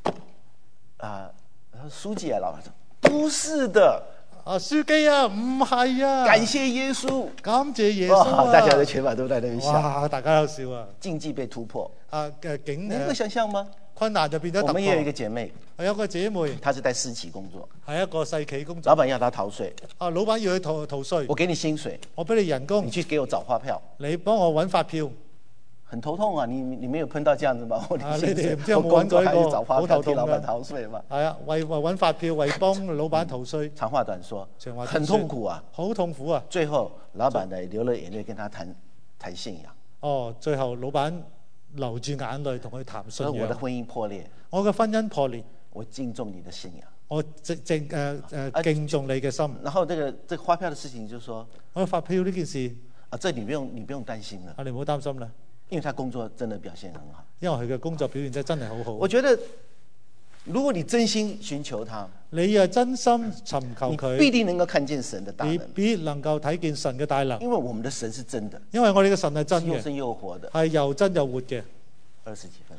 書記啊，老闆說不是的。 書記啊，唔係啊， 感謝耶穌， 感謝耶穌啊！ 大家的全部都在那邊笑， 哇，大家都笑啊！ 禁忌被突破， 你能夠想象嗎？ 困難就變咗突破。 我們也有一個姐妹， 有個姐妹， 她是在私企工作， 係一個細企工作。 老闆要她逃稅， 老闆要佢逃稅， 我給你薪水， 我俾你人工， 你去給我找發票， 你幫我揾發票。 很頭痛啊！你沒有碰到這樣子嗎？ 你哋唔知有冇揾過呢個好頭痛替老闆逃稅嘛？ 係啊，為揾發票，為幫老闆逃稅。 長話短說，很痛苦啊， 好痛苦啊！ 最後老闆呢流了眼淚跟他談信仰。 最後老闆流住眼淚同佢談信仰。 我的婚姻破裂， 我嘅婚姻破裂， 我敬重你的信仰， 我敬重你嘅心。 然後這個發票的事情就說， 我發票呢件事這你不用擔心了， 你唔好擔心啦。 因為他工作真的表現很好， 因為佢嘅工作表現真係好好。 我覺得，如果你真心尋求他， 你真心尋求佢， 你必定能夠看見神的大能， 你必能夠睇見神嘅大能。 因為我們的神是真的， 因為我哋嘅神係真嘅， 又生又活的， 係又真又活嘅。 20幾分了，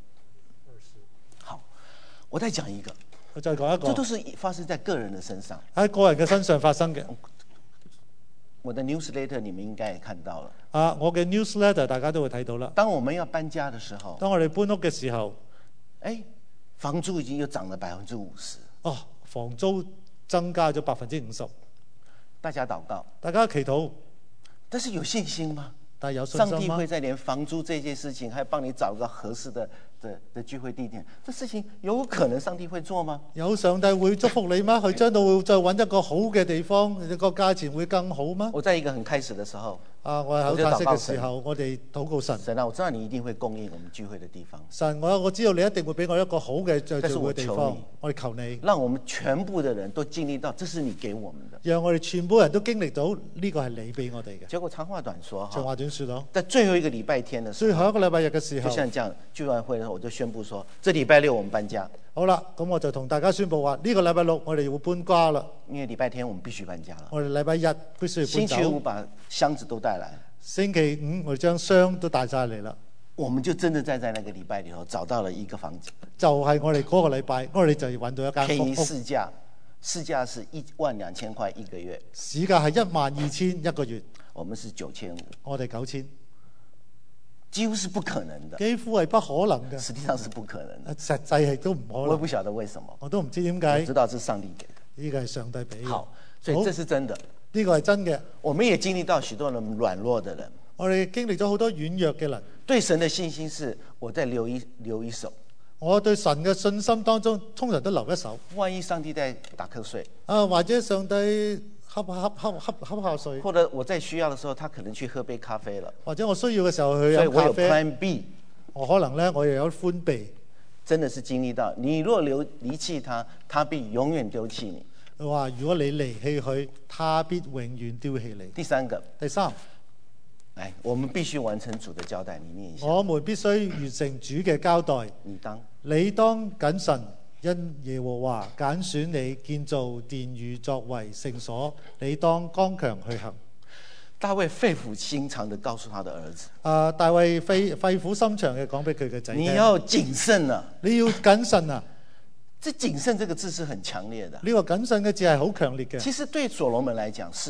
好，我再講一個， 我再講一個， 這都是發生在個人的身上， 喺個人嘅身上發生嘅。 我的 newsletter 你們應該也看到了。 我嘅 newsletter 大家都會睇到啦。 當我們要搬家的時候， 當我哋搬屋嘅時候， 房租已經又漲了50%。 房租增加咗50%。 大家禱告， 大家祈禱， 但是有信心嗎？ 但係有信心嗎？ 上帝會在連房租這件事情，還幫你找個合適的聚會地點，這事情有可能上帝會做嗎？ 有上帝會祝福你嗎？佢將到會再揾一個好嘅地方，個價錢會更好嗎？ 我在一個很開始的時候， 我喺嘆息嘅時候，我哋禱告神。 神啊，我知道你一定會供應我們聚會的地方。 神，我知道你一定會俾我一個好嘅聚會地方。我哋求你， 讓我們全部的人都經歷到，這是你給我們的。 讓我哋全部人都經歷到呢個係你俾我哋嘅。 結果長話短說， 長話短說咯。 在最後一個禮拜天的時候， 最後一個禮拜日嘅時候， 就像這樣聚完會的時候，我就宣布說，這禮拜六我們搬家。 好啦，咁我就同大家宣布話，呢個禮拜六我哋會搬家啦。 因為禮拜天我們必須搬家了。 我哋禮拜日必須要搬走。 星期五把箱子都帶來。 星期五我哋將箱都帶晒嚟啦。 我們就真的在那個禮拜裏頭找到了一個房子。 就係我哋嗰個禮拜，我哋就揾到一間屋。 便宜市價，市價是12000塊一個月。 市價係12000一個月。 我們是9500。 我哋9000。 幾乎是不可能的。 幾乎係不可能嘅。 實際上是不可能的。 實際係都唔可能。 我也不曉得為什麼。 我都唔知點解。 我知道是上帝給的。 呢個係上帝俾嘅。 好，所以這是真的。 呢個係真嘅。 我們也經歷到許多人軟弱的人。 我哋經歷咗好多軟弱嘅人。 對神的信心是，我再留一手。 我對神嘅信心當中，通常都留一手。 萬一上帝在打瞌睡， 或者上帝瞌下睡， 或者我在需要的時候，他可能去喝杯咖啡了。 或者我需要嘅時候去飲咖啡。 所以我有 Plan B。 我可能呢，我又有寬備。 真的是經歷到，你若離棄他，他必永遠丟棄你。 話如果你離棄佢，他必永遠丟棄你。 第三個。 第三。 來，我們必須完成主的交代，你念一下。 我們必須完成主嘅交代。你當謹慎，因耶和華揀選你建造殿宇作為聖所，你當剛強去行。 大衛肺腑心腸地告訴他的兒子。 大衛肺腑心腸嘅講俾佢嘅仔聽。 你要謹慎啊！ 你要謹慎啊！ 這謹慎這個字是很強烈的。 呢個謹慎嘅字係好強烈嘅。 其實對所羅門來講是的。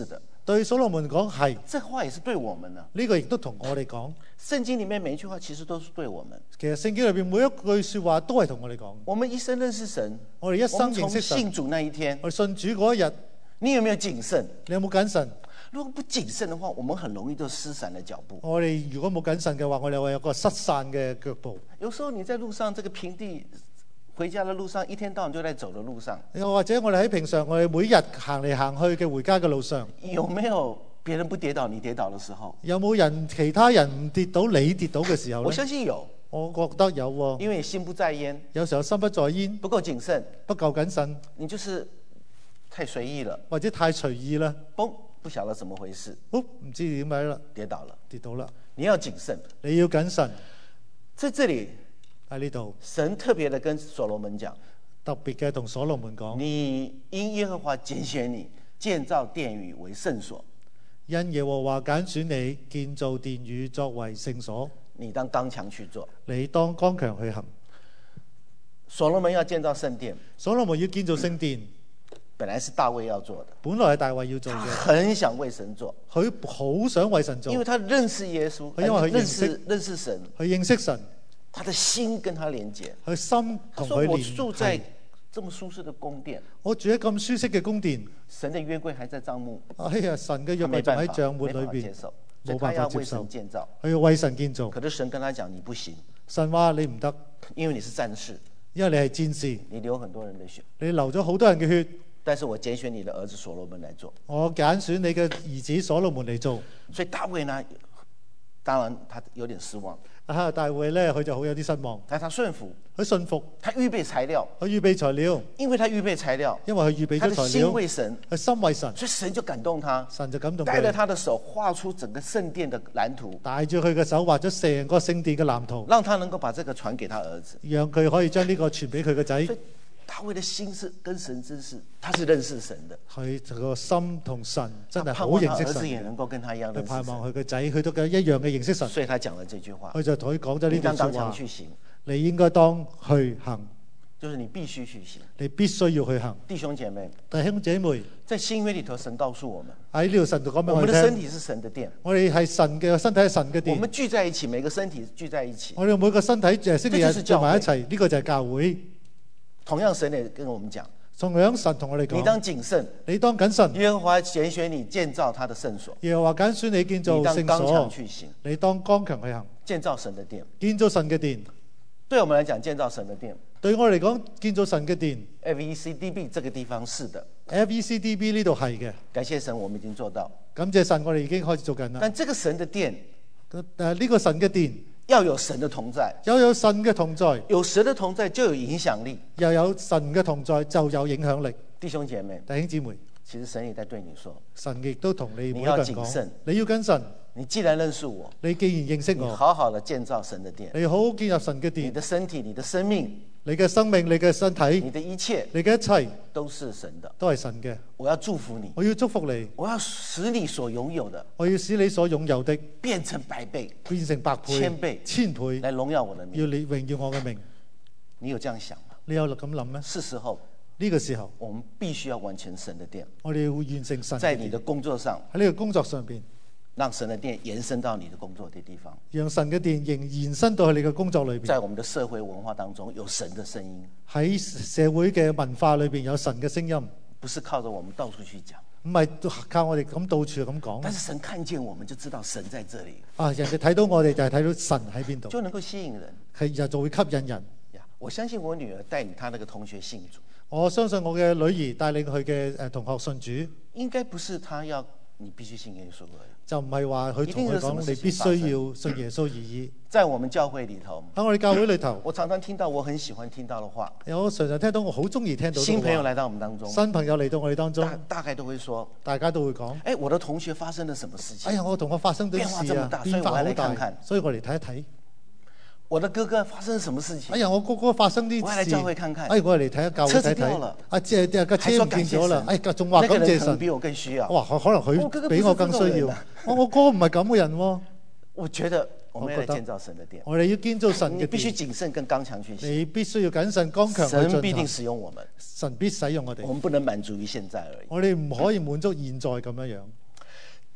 對所羅門講係， 这话也是對我們呢。 呢個亦都同我哋講。 聖經裡面每一句話其實都是對我們。 其實聖經裏邊每一句説話都係同我哋講。 我們一生認識神， 我哋一生認識神。 從信主那一天， 我哋信主嗰一日， 你有沒有謹慎？ 你有冇謹慎？ 如果不謹慎的話，我們很容易就失散了腳步。 我哋如果冇謹慎嘅話，我哋會有個失散嘅腳步。 有時候你在路上，這個平地回家的路上，一天到晚就在走的路上， 又或者我哋喺平常我哋每日行嚟行去嘅回家嘅路上， 有沒有別人不跌倒，你跌倒的時候？ 有冇人其他人唔跌倒，你跌倒嘅時候呢？ 我相信有， 我覺得有喎。 因為你心不在焉， 有時候心不在焉， 不夠謹慎， 不夠謹慎， 你就是太隨意了， 或者太隨意啦， 嘣，不曉得怎麼回事， 唔知點解啦， 跌倒了。 跌倒啦。 你要謹慎。 你要謹慎。 在這裡， 喺呢度神特別的跟所羅門講， 特別嘅同所羅門講， 你因耶和華揀選你，建造殿宇為聖所， 因耶和華揀選你，建造殿宇作為聖所， 你當剛強去做。 你當剛強去行。 所羅門要建造聖殿， 所羅門要建造聖殿， 本來是大衛要做的， 本來係大衛要做他嘅， 很想為神做， 佢好想為神做， 因為他認識耶穌， 因為佢認識神， 佢認識神， 他的心跟他連結。 佢心他說我同佢連住在繫。 這麼舒適的宮殿， 我住喺咁舒適嘅宮殿， 神的約櫃還在帳幕， 哎呀，神嘅約櫃他沒辦法， 仲喺帳幕沒裏邊辦法接，受，所以冇他要為辦法接受神。建造。 佢要為神建造， 可是神跟他講，你不行， 神話你唔得， 因為你是戰士， 因為你係戰士， 你流很多人的血， 你流咗好多人嘅血， 但是我揀選你的兒子所羅門來做。 我揀選你嘅兒子所羅門嚟做。 所以大衛呢，當然他有點失望， 啊，大衛咧佢就好有啲失望， 但他順服， 佢信服， 他預備材料， 佢預備材料， 因為他預備材料， 因為佢預備他的心咗材料， 為神， 佢心為神， 所以神就感動他， 神就感動帶着佢， 他的手畫出整個聖殿的藍圖， 帶住佢嘅手畫咗成個聖殿嘅藍圖， 讓他能夠把這個傳給他兒子。 讓佢可以將呢個傳俾佢個仔。 所以大衛的心是跟神真是，他是認識神的， 佢個心同神真係好他盼望他認識兒子也神， 能夠跟他一樣認識佢盼望神， 佢個仔佢都一樣嘅認識神， 所以他講了這句話： 佢就同佢講咗呢你當剛段説話， 強去行， 你應該當去行， 就是你必須去行。 你必須要去行。 弟兄姐妹， 弟兄姐妹在新約裏頭，神告訴我們， 喺呢度神就講俾我我哋聽， 們的身體是神的殿， 我哋係神嘅身體係神嘅我殿， 們聚在一起，每個身體聚在一起。 我哋每個身體星期日聚埋一齊，呢個就係教會。 同樣，神也跟我們講， 同樣神同我哋你講， 當謹慎， 你當謹慎， 耶和華揀選你建造他的聖所， 耶和華揀選你建造聖你當剛強所， 去行， 你當剛強去行， 建造神的殿。 建造神嘅殿。 對我們來講，建造神的殿對我嚟講，建造神嘅殿 ，FECDB 這個地方是的， ，FECDB 呢度係嘅。 感謝神，我們已經做到。 感謝神，我哋已經開始做緊啦。 但這個神的殿呢個神嘅殿要有神的同在， 又有神嘅同在， 有神的同在就有影響力。 又有神嘅同在，就有影響力。 弟兄姐妹， 弟兄姊妹， 其實神也在對你說， 神亦都同你每一你要個人謹慎講，你要謹慎。 你既然認識我， 你既然認識你我， 好好的建造神的殿， 你好好建立神嘅你殿， 的身體、你的生命、 你嘅生命、你嘅身你體、 的一切你嘅一切都是神的。 都係神嘅。 我要祝福你， 我要祝福你， 我要使你所擁有的我要使你所擁有的變成百倍， 變成百倍、 千倍千倍， 來榮耀我的名。 要你榮耀我嘅名。 你有這樣想嗎？ 你有咁諗咩？ 是時候， 呢個時候， 我們必須要完成神的殿， 我哋要完成神嘅殿在你的工作上， 喺呢個工作上邊， 讓神的殿延伸到你的工作的地方。 讓神嘅殿仍延伸到去你嘅工作裏邊。 在我們的社會文化當中，有神的聲音， 喺社會嘅文化裏邊有神嘅聲音， 不是靠着我們到處去講， 唔係靠我哋咁到處咁講但是神看見我們就知道神在這裡， 啊！人哋睇到我哋就係睇到神喺邊度， 就能夠吸引人。 係就會吸引人。 呀，我相信我女兒帶領她那個同學信主， 我相信我嘅女兒帶領佢嘅同學信主， 應該不是她要你必須信耶穌而已。 就唔係話佢同佢講你必須要信耶穌而已。 在我們教會裡頭， 喺我哋教會裏頭， 我常常聽到我很喜歡聽到的話， 我常常聽到我好中意聽到新朋友來來到我們當中， 新朋友嚟到我哋當中， 大概都會說， 大家都會講： 哎，我的同學發生了什麼事情？ 哎呀，我同學發生咗變化這麼大， 事啊變化好所以我來看大看， 所以我嚟睇一睇。 我的哥哥發生什麼事情？ 哎呀，我哥哥發生啲事， 我嚟教會看看哎，我嚟睇下教會車子睇睇掉了。 啊，即係架車唔見咗啦，哎，仲話那個感謝神。 人可能比我更需要。 哇，可能我哥哥不是佢比我更需要這種人啊。 我哥唔係咁嘅人喎。 我覺得我們要我覺得來建造神的殿， 我哋要建造神嘅你必須殿， 謹慎跟剛強去行， 你必須要謹慎剛強去神必定進行。 使用我們， 神必使用我哋我，們不能滿足於現在而已。 我哋唔可以滿足現在咁樣樣。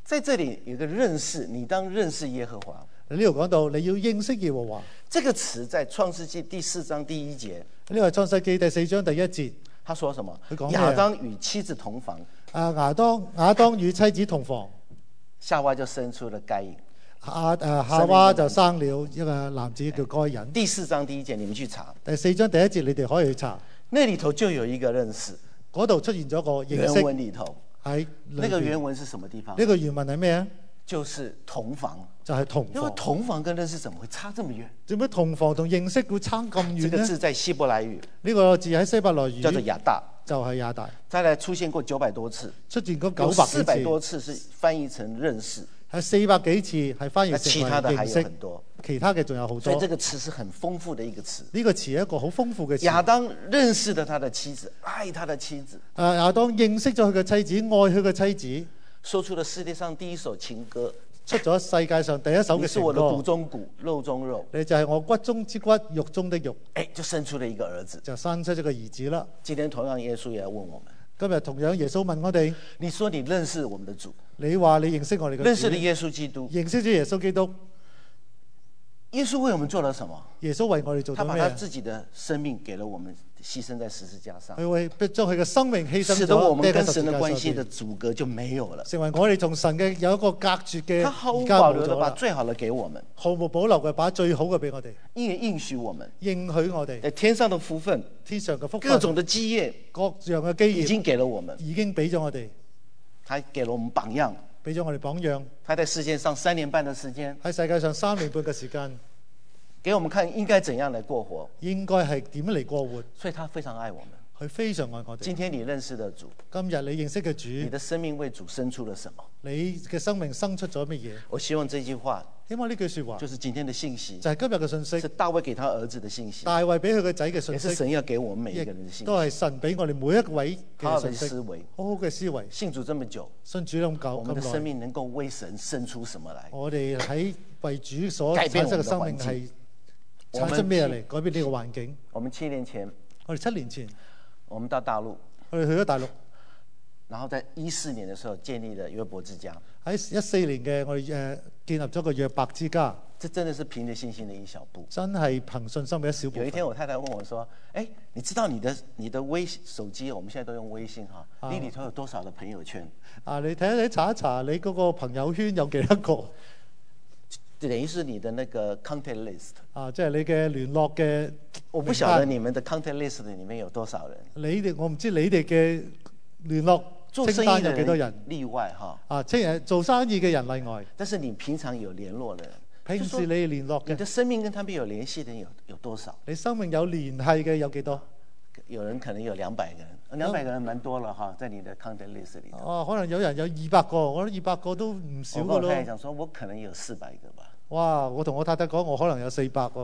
在這裡有一個認識，你當認識耶和華。 呢度講到你要認識耶和華， 這個詞在創世記第4章第1節。 呢個係創世記第4章第1節。 他說什麼？ 佢講咩？ 亞當與妻子同房。 亞當與妻子同房， 夏娃就生出了該隱。 夏娃就生了一個男子叫該隱。 第4章第1節，你們去查。 第4章第1節，你哋可以去查。 那裡頭就有一個認識， 嗰度出現咗個認識。 原文裡頭喺那個原文是什麼地方？ 呢個原文係咩啊？ 就是同房， 就係同因為房。 同房跟認識怎麼會差這麼遠？ 做咩同房同認識會差咁遠呢？ 這個字在希伯來語， 呢個字喺希伯來語叫做亞大， 就係亞大。 再來出現過900多次， 出現過有 900 400多次是翻譯成認識， 係400幾次係翻譯成其他的還有認識很多， 其他嘅仲有好多。 所以這個詞是很豐富的一個詞。 呢個詞係一個好豐富嘅詞。 亞當認識了他的妻子，愛他的妻子。 亞當認識咗佢嘅妻子，愛佢嘅妻子， 說出了世界上第一首情歌， 出咗世界上第一首嘅情你是我的骨歌。 中骨，肉中肉。 你就係我骨中之骨，肉中的肉。 哎，就生出了一個兒子， 就生出咗個兒子啦。 今天同樣耶穌也要問我們， 今日同樣耶穌問我哋： 你說你認識我們的主， 你話你認識我哋嘅主， 認識了耶穌基督， 認識咗耶穌基督， 耶穌為我們做了什麼？ 耶穌為我哋做他咗咩？ 把他自己的生命給了我們，犧牲在十字架上， 佢為將佢嘅生命犧牲咗， 使得我們釘喺跟神十字架上的關係的邊， 阻隔就沒有了。 成為我哋同神嘅有一個隔絕嘅， 他毫無而家保留的冇咗啦。 把最好的給我們， 毫無保留嘅把最好嘅俾我哋， 也應許我們， 應許我哋在天上的福分， 天上嘅福分， 各種的基業各樣嘅基業已經給了我們， 已經俾咗我哋， 他給了我們榜樣。 俾咗我哋榜樣。 他在世界上3年半的時間， 喺世界上3年半嘅時間， 給我們看應該怎樣來過活， 應該係點嚟過活？ 所以他非常愛我們。 佢非常愛我哋。 今天你認識的主， 今日你認識嘅主， 你的生命為主生出了什麼？ 你嘅生命生出咗乜嘢？ 我希望這句話希望呢句說話就是今天的信息， 就係今日嘅信息是。大衛給他兒子的信息， 大衛俾佢個仔嘅也信息， 是神要給我們每一亦個人的信都息。 係神俾我哋每一位好好的嘅信息。 思維， 好好嘅思維， 信主這麼久， 信主咁久我們的生咁耐， 命能夠為神生出什麼來？ 我哋喺為主所改變產生嘅生命我們的環係產生咩嚟？改變呢個環境。 我們7年前， 我哋7年前， 我們到大陸， 我哋去咗大陸， 然後在14年的時候建立了約伯之家。 喺14年嘅我哋建立咗個約伯之家， 這真的是憑着信心的一小步。 真係憑信心嘅一小部分。 有一天，我太太問我說：“哎，你知道你的微手機，我們現在都用微信哈，你裏頭有多少的朋友圈？ 你睇查一查，你嗰個朋友圈有幾多個？ 等於是你的那個 contact list。 即係你嘅聯絡嘅。 我不曉得你們的 contact list 裡面有多少人。 我唔知你哋嘅聯絡清單有幾多人？ 例外哈。 做生意嘅人例外。 但是你平常有聯絡的人， 平時你聯絡嘅， 你的生命跟他們有聯繫的人有多少？ 你生命有聯繫嘅有幾多？ 有人可能有200個人，200個人蠻多了哈，在你的 contact list 裡頭。 可能有人有200個，我覺得200個都唔少噶咯。 我跟我太太講說，我可能有400個吧。 哇！我同我太太講，我可能有400個。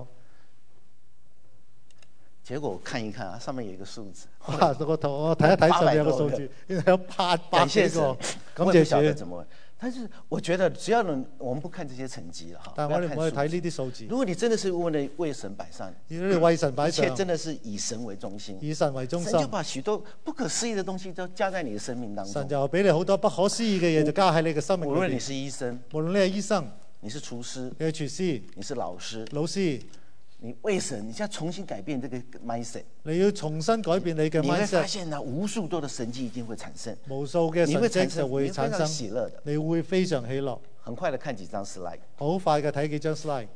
結果我看一看啊，上面有一個數字。 我睇一睇上面有個數字，原來有800幾個。 感謝曉得怎麼，但是我覺得只要我們不看這些成績了哈。 但係我哋唔可以睇呢啲數字。 如果你真的是為神擺上， 如果你為神擺上， 一切真的是以神為中心， 以神為中心， 神就把許多不可思議的東西都加在你的生命當中。 神就俾你好多不可思議嘅嘢，就加喺你嘅生命裏邊。 無論你是醫生， 無論你係醫生， 你是廚師， 你係廚師， 你是老師，你為神，你現在重新改變這個 mindset， 你要重新改變你嘅 mindset， 你會發現呢，無數多的神蹟一定會產生， 無數嘅神蹟就會產生， 喜樂的， 你會非常喜樂。 很快的看幾張 slide， 好快嘅睇幾張 slide。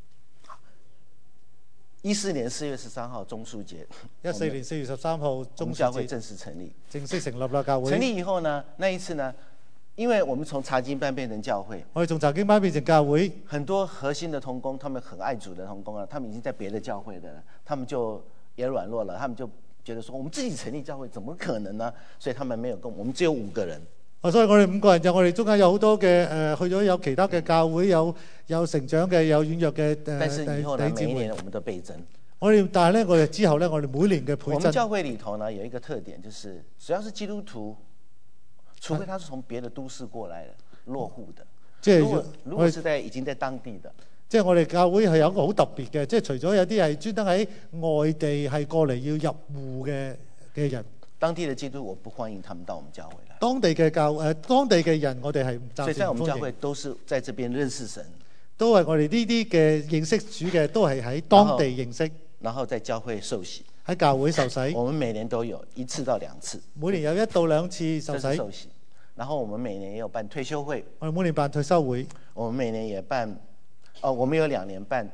14年4月13號中書節 ，14年4月13號中書節， 教會正式成立， 成立啦教會。 成立以後呢，那一次呢，因為我們從查經班變成教會， 我哋從查經班變成教會， 很多核心的同工，他們很愛主的同工啊，他們已經在別的教會的了，他們就也軟弱了，他們就覺得說，我們自己成立教會怎麼可能呢？所以他們沒有跟我們只有5個人。 所以我哋5個人就我哋中間有好多嘅去咗有其他嘅教會，有成長嘅，有軟弱嘅但是以後呢，每一年我們都倍增。 但係咧，我哋之後咧，我哋每年嘅倍增。 我們教會裏頭呢有一個特點，就是只要是基督徒，除非他是從別的都市過來的落戶的， 即係如果是已經在當地的， 即係我哋教會係有一個好特別嘅，即係除咗有啲係專登喺外地係過嚟要入戶嘅人。 當地的基督徒我不歡迎他們到我們教會來。 當地嘅人，我哋係暫時所以在我們唔歡迎。 教會都是在這邊認識神， 都係我哋呢啲嘅認識主嘅，都係喺當地認識， 然後在教會受洗。 喺教會受洗。 我們每年都有1次到2次， 每年有1到2次受洗。 這是受洗。然後我們每年也有辦退休會， 我哋每年辦退休會。 我們每年也辦，我們有2年辦，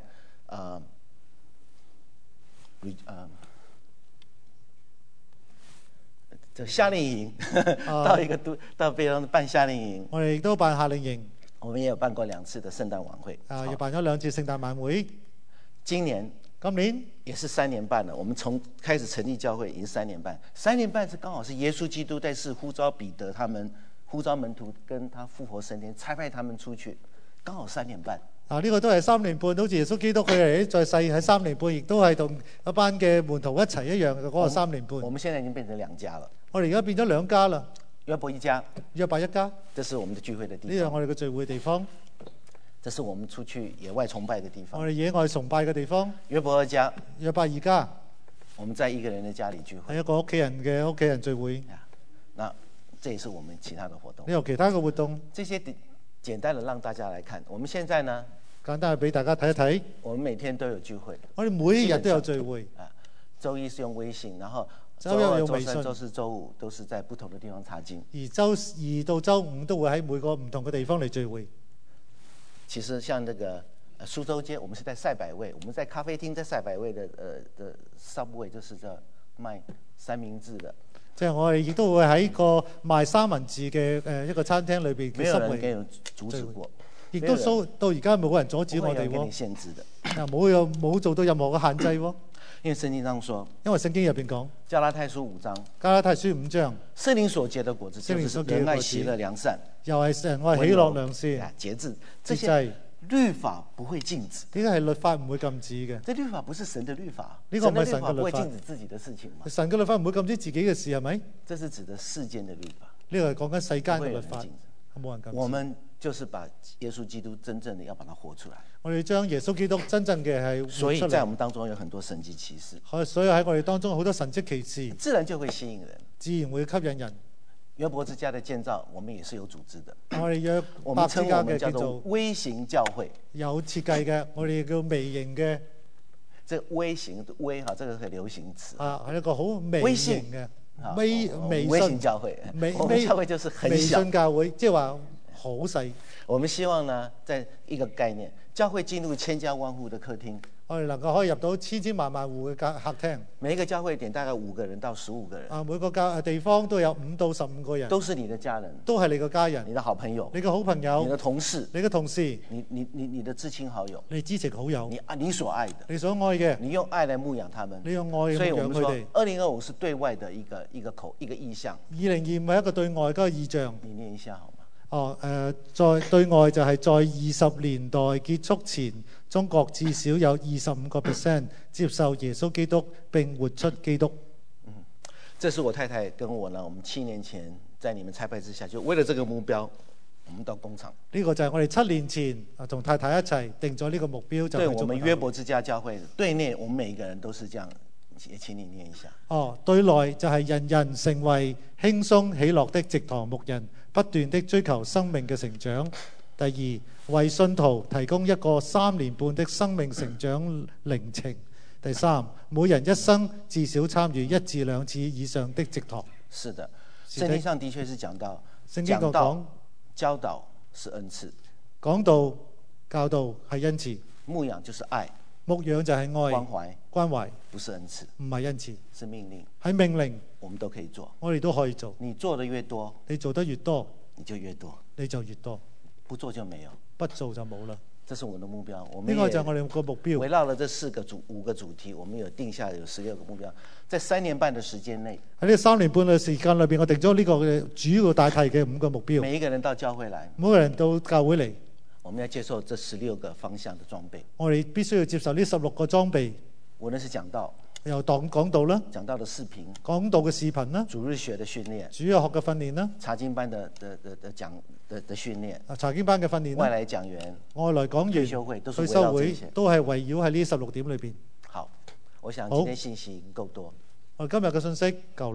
就夏令營，到別人辦夏令營。 我哋亦都辦夏令營。 我們也有辦過2次的聖誕晚會。 又辦咗2次聖誕晚會。 今年也是3年半了。我們從開始成立教會已經3年半，3年半是剛好是耶穌基督在世呼召彼得他們，呼召門徒跟他復活升天，差派他們出去，剛好3年半。 呢個都係3年半，好似耶穌基督佢哋在世喺3年半，亦都係同一班嘅門徒一齊一樣嘅嗰個3年半。 我們現在已經變成2家了。 我哋而家變咗2家啦。 約伯1家， 約伯1家。 這是我們的聚會的地方。 呢個我哋嘅聚會地方。 這是我們出去野外崇拜的地方。 我哋野外崇拜嘅地方。 約伯2家。 約伯2家。 我們在一個人的家裏聚會。 係一個屋企人聚會。 那這也是我們其他的活動。 你有其他嘅活動？ 這些簡單的讓大家來看。我們現在呢？ 簡單係俾大家睇一睇。 我們每天都有聚會。 我哋每一日都有聚會。 週1是用微信，然後週2用微信。 週3、週4、週5都是在不同的地方查經。 而週2到週5都會喺每個唔同嘅地方嚟聚會。 其實像那個蘇州街，我們是在賽百味，我們在咖啡廳，在賽百味的Subway，就是在賣三明治的。即係我哋亦都會喺個賣三文治嘅一個餐廳裏邊。 沒有人給人阻止過， 亦都到而家冇人阻止我哋喎。 冇人給你限制的。 冇做到任何嘅限制喎。 因為聖經上說， 因為聖經入邊講， 加拉太書5章， 加拉太書5章， 聖靈所結的果子就是仁愛、喜樂、良善， 又係仁愛、喜樂、良善、 節制。這些律法不會禁止， 呢個係律法唔會禁止嘅。 這律法不是神的律法， 呢個唔係神嘅律法， 不會禁止自己的事情嘛？ 神嘅律法唔會禁止自己嘅事係咪？ 這是指的世間的律法， 呢個係講緊世間嘅律法，冇人禁止。 我們就是把耶穌基督真正的要把它活出來。 我哋將耶穌基督真正嘅係活出嚟。 所以在我們當中有很多神蹟奇事。 所以喺我哋當中好多神蹟奇事， 自然就會吸引人， 自然會吸引人。 約伯之家的建造，我們也是有組織的。 我哋約伯之家嘅叫做微型教會， 有設計嘅，我哋叫微型嘅。 這微型微哈，這個係流行詞。 係一個好微型嘅微型教會。我們教會就是很小。 微信教會即係話好細。 我們希望呢，在一個概念，教會進入千家萬戶的客廳。 我哋能夠可以入到千千萬萬戶嘅客廳。 每一個教會點大概5個人到15個人。 每個地方都有5到15個人。 都是你的家人。 都係你嘅家人。 你的好朋友。 你嘅好朋友。 你的同事。 你嘅同事。 你的至親好友。 你知情好友。 你所愛的。 你所愛嘅。 你用愛來牧養他們。 你用愛牧養佢哋。 所以我們說，2025是對外的一個意象。 2025係一個對外嘅一個意象。 你念一下好嗎？ 在對外就係在20年代結束前，中國至少有25% 接受耶穌基督並活出基督。 這是我太太跟我呢，我們7年前在你們差派之下，就為了這個目標，我們到工廠。 呢個就係我哋7年前同太太一齊定咗呢個目標。 對我們約伯之家教會對內，我們每一個人都是這樣，也請你念一下。 對內就係人人成為輕鬆喜樂的植堂牧人，不斷的追求生命嘅成長。第二，為信徒提供一個3年半的生命成長靈程。第三，每人一生至少參與1至2次以上的植堂。 是的，聖經上的確是講到， 聖經講教導是恩賜， 講道教導係恩賜， 牧養就是愛， 牧養就係愛，關懷不是恩賜， 唔係恩賜， 是命令， 係命令， 我們都可以做， 我哋都可以做。 你做得越多， 你做得越多， 你就越多， 你就越多， 不做就沒有， 不做就冇啦。 這是我們的目標。 呢個就係我哋個目標。 圍繞了這5個主題，我們有定下有16個目標，在3年半的時間內， 喺呢3年半嘅時間裏邊，我定咗呢個嘅主要大題嘅5個目標。 每一個人到教會來， 每個人到教會嚟， 我們要接受這16個方向的裝備。 我哋必須要接受呢16個裝備。 無論是講道， 由講道啦， 講道的視頻， 講道嘅視頻啦， 主日學的訓練， 主日學嘅訓練啦， 查經班的訓練， 查經班嘅訓練， 外來講員， 外來講員， 退休會都係圍繞喺呢16點裏邊。 好，我想今天信息已經夠多。 我今日嘅信息夠啦。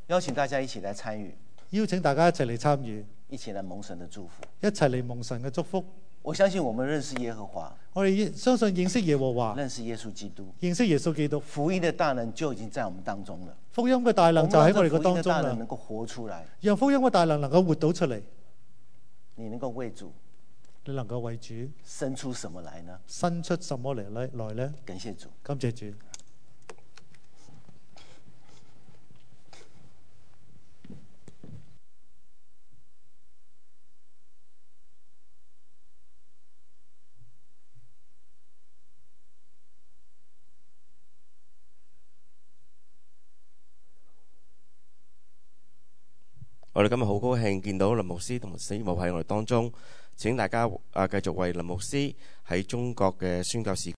邀請大家一起來參與， 邀請大家一齊嚟參與， 一起來蒙神的祝福。 一齊嚟蒙神嘅祝福。 我相信我們認識耶和華， 我哋相信認識耶和華， 認識耶穌基督， 認識耶穌基督， 福音的大能就已經在我們當中了。 福音嘅大能就喺我哋嘅當中我們讓這福音的大能啦。 能夠活出來， 讓福音嘅大能能夠活到出嚟， 你能夠為主你能夠為主生出什麼來呢？ 生出什麼來呢？ 感謝主。 感謝主。 我哋今日好高興見到林牧師同師母喺我哋當中，請大家繼續為林牧師喺中國嘅宣教事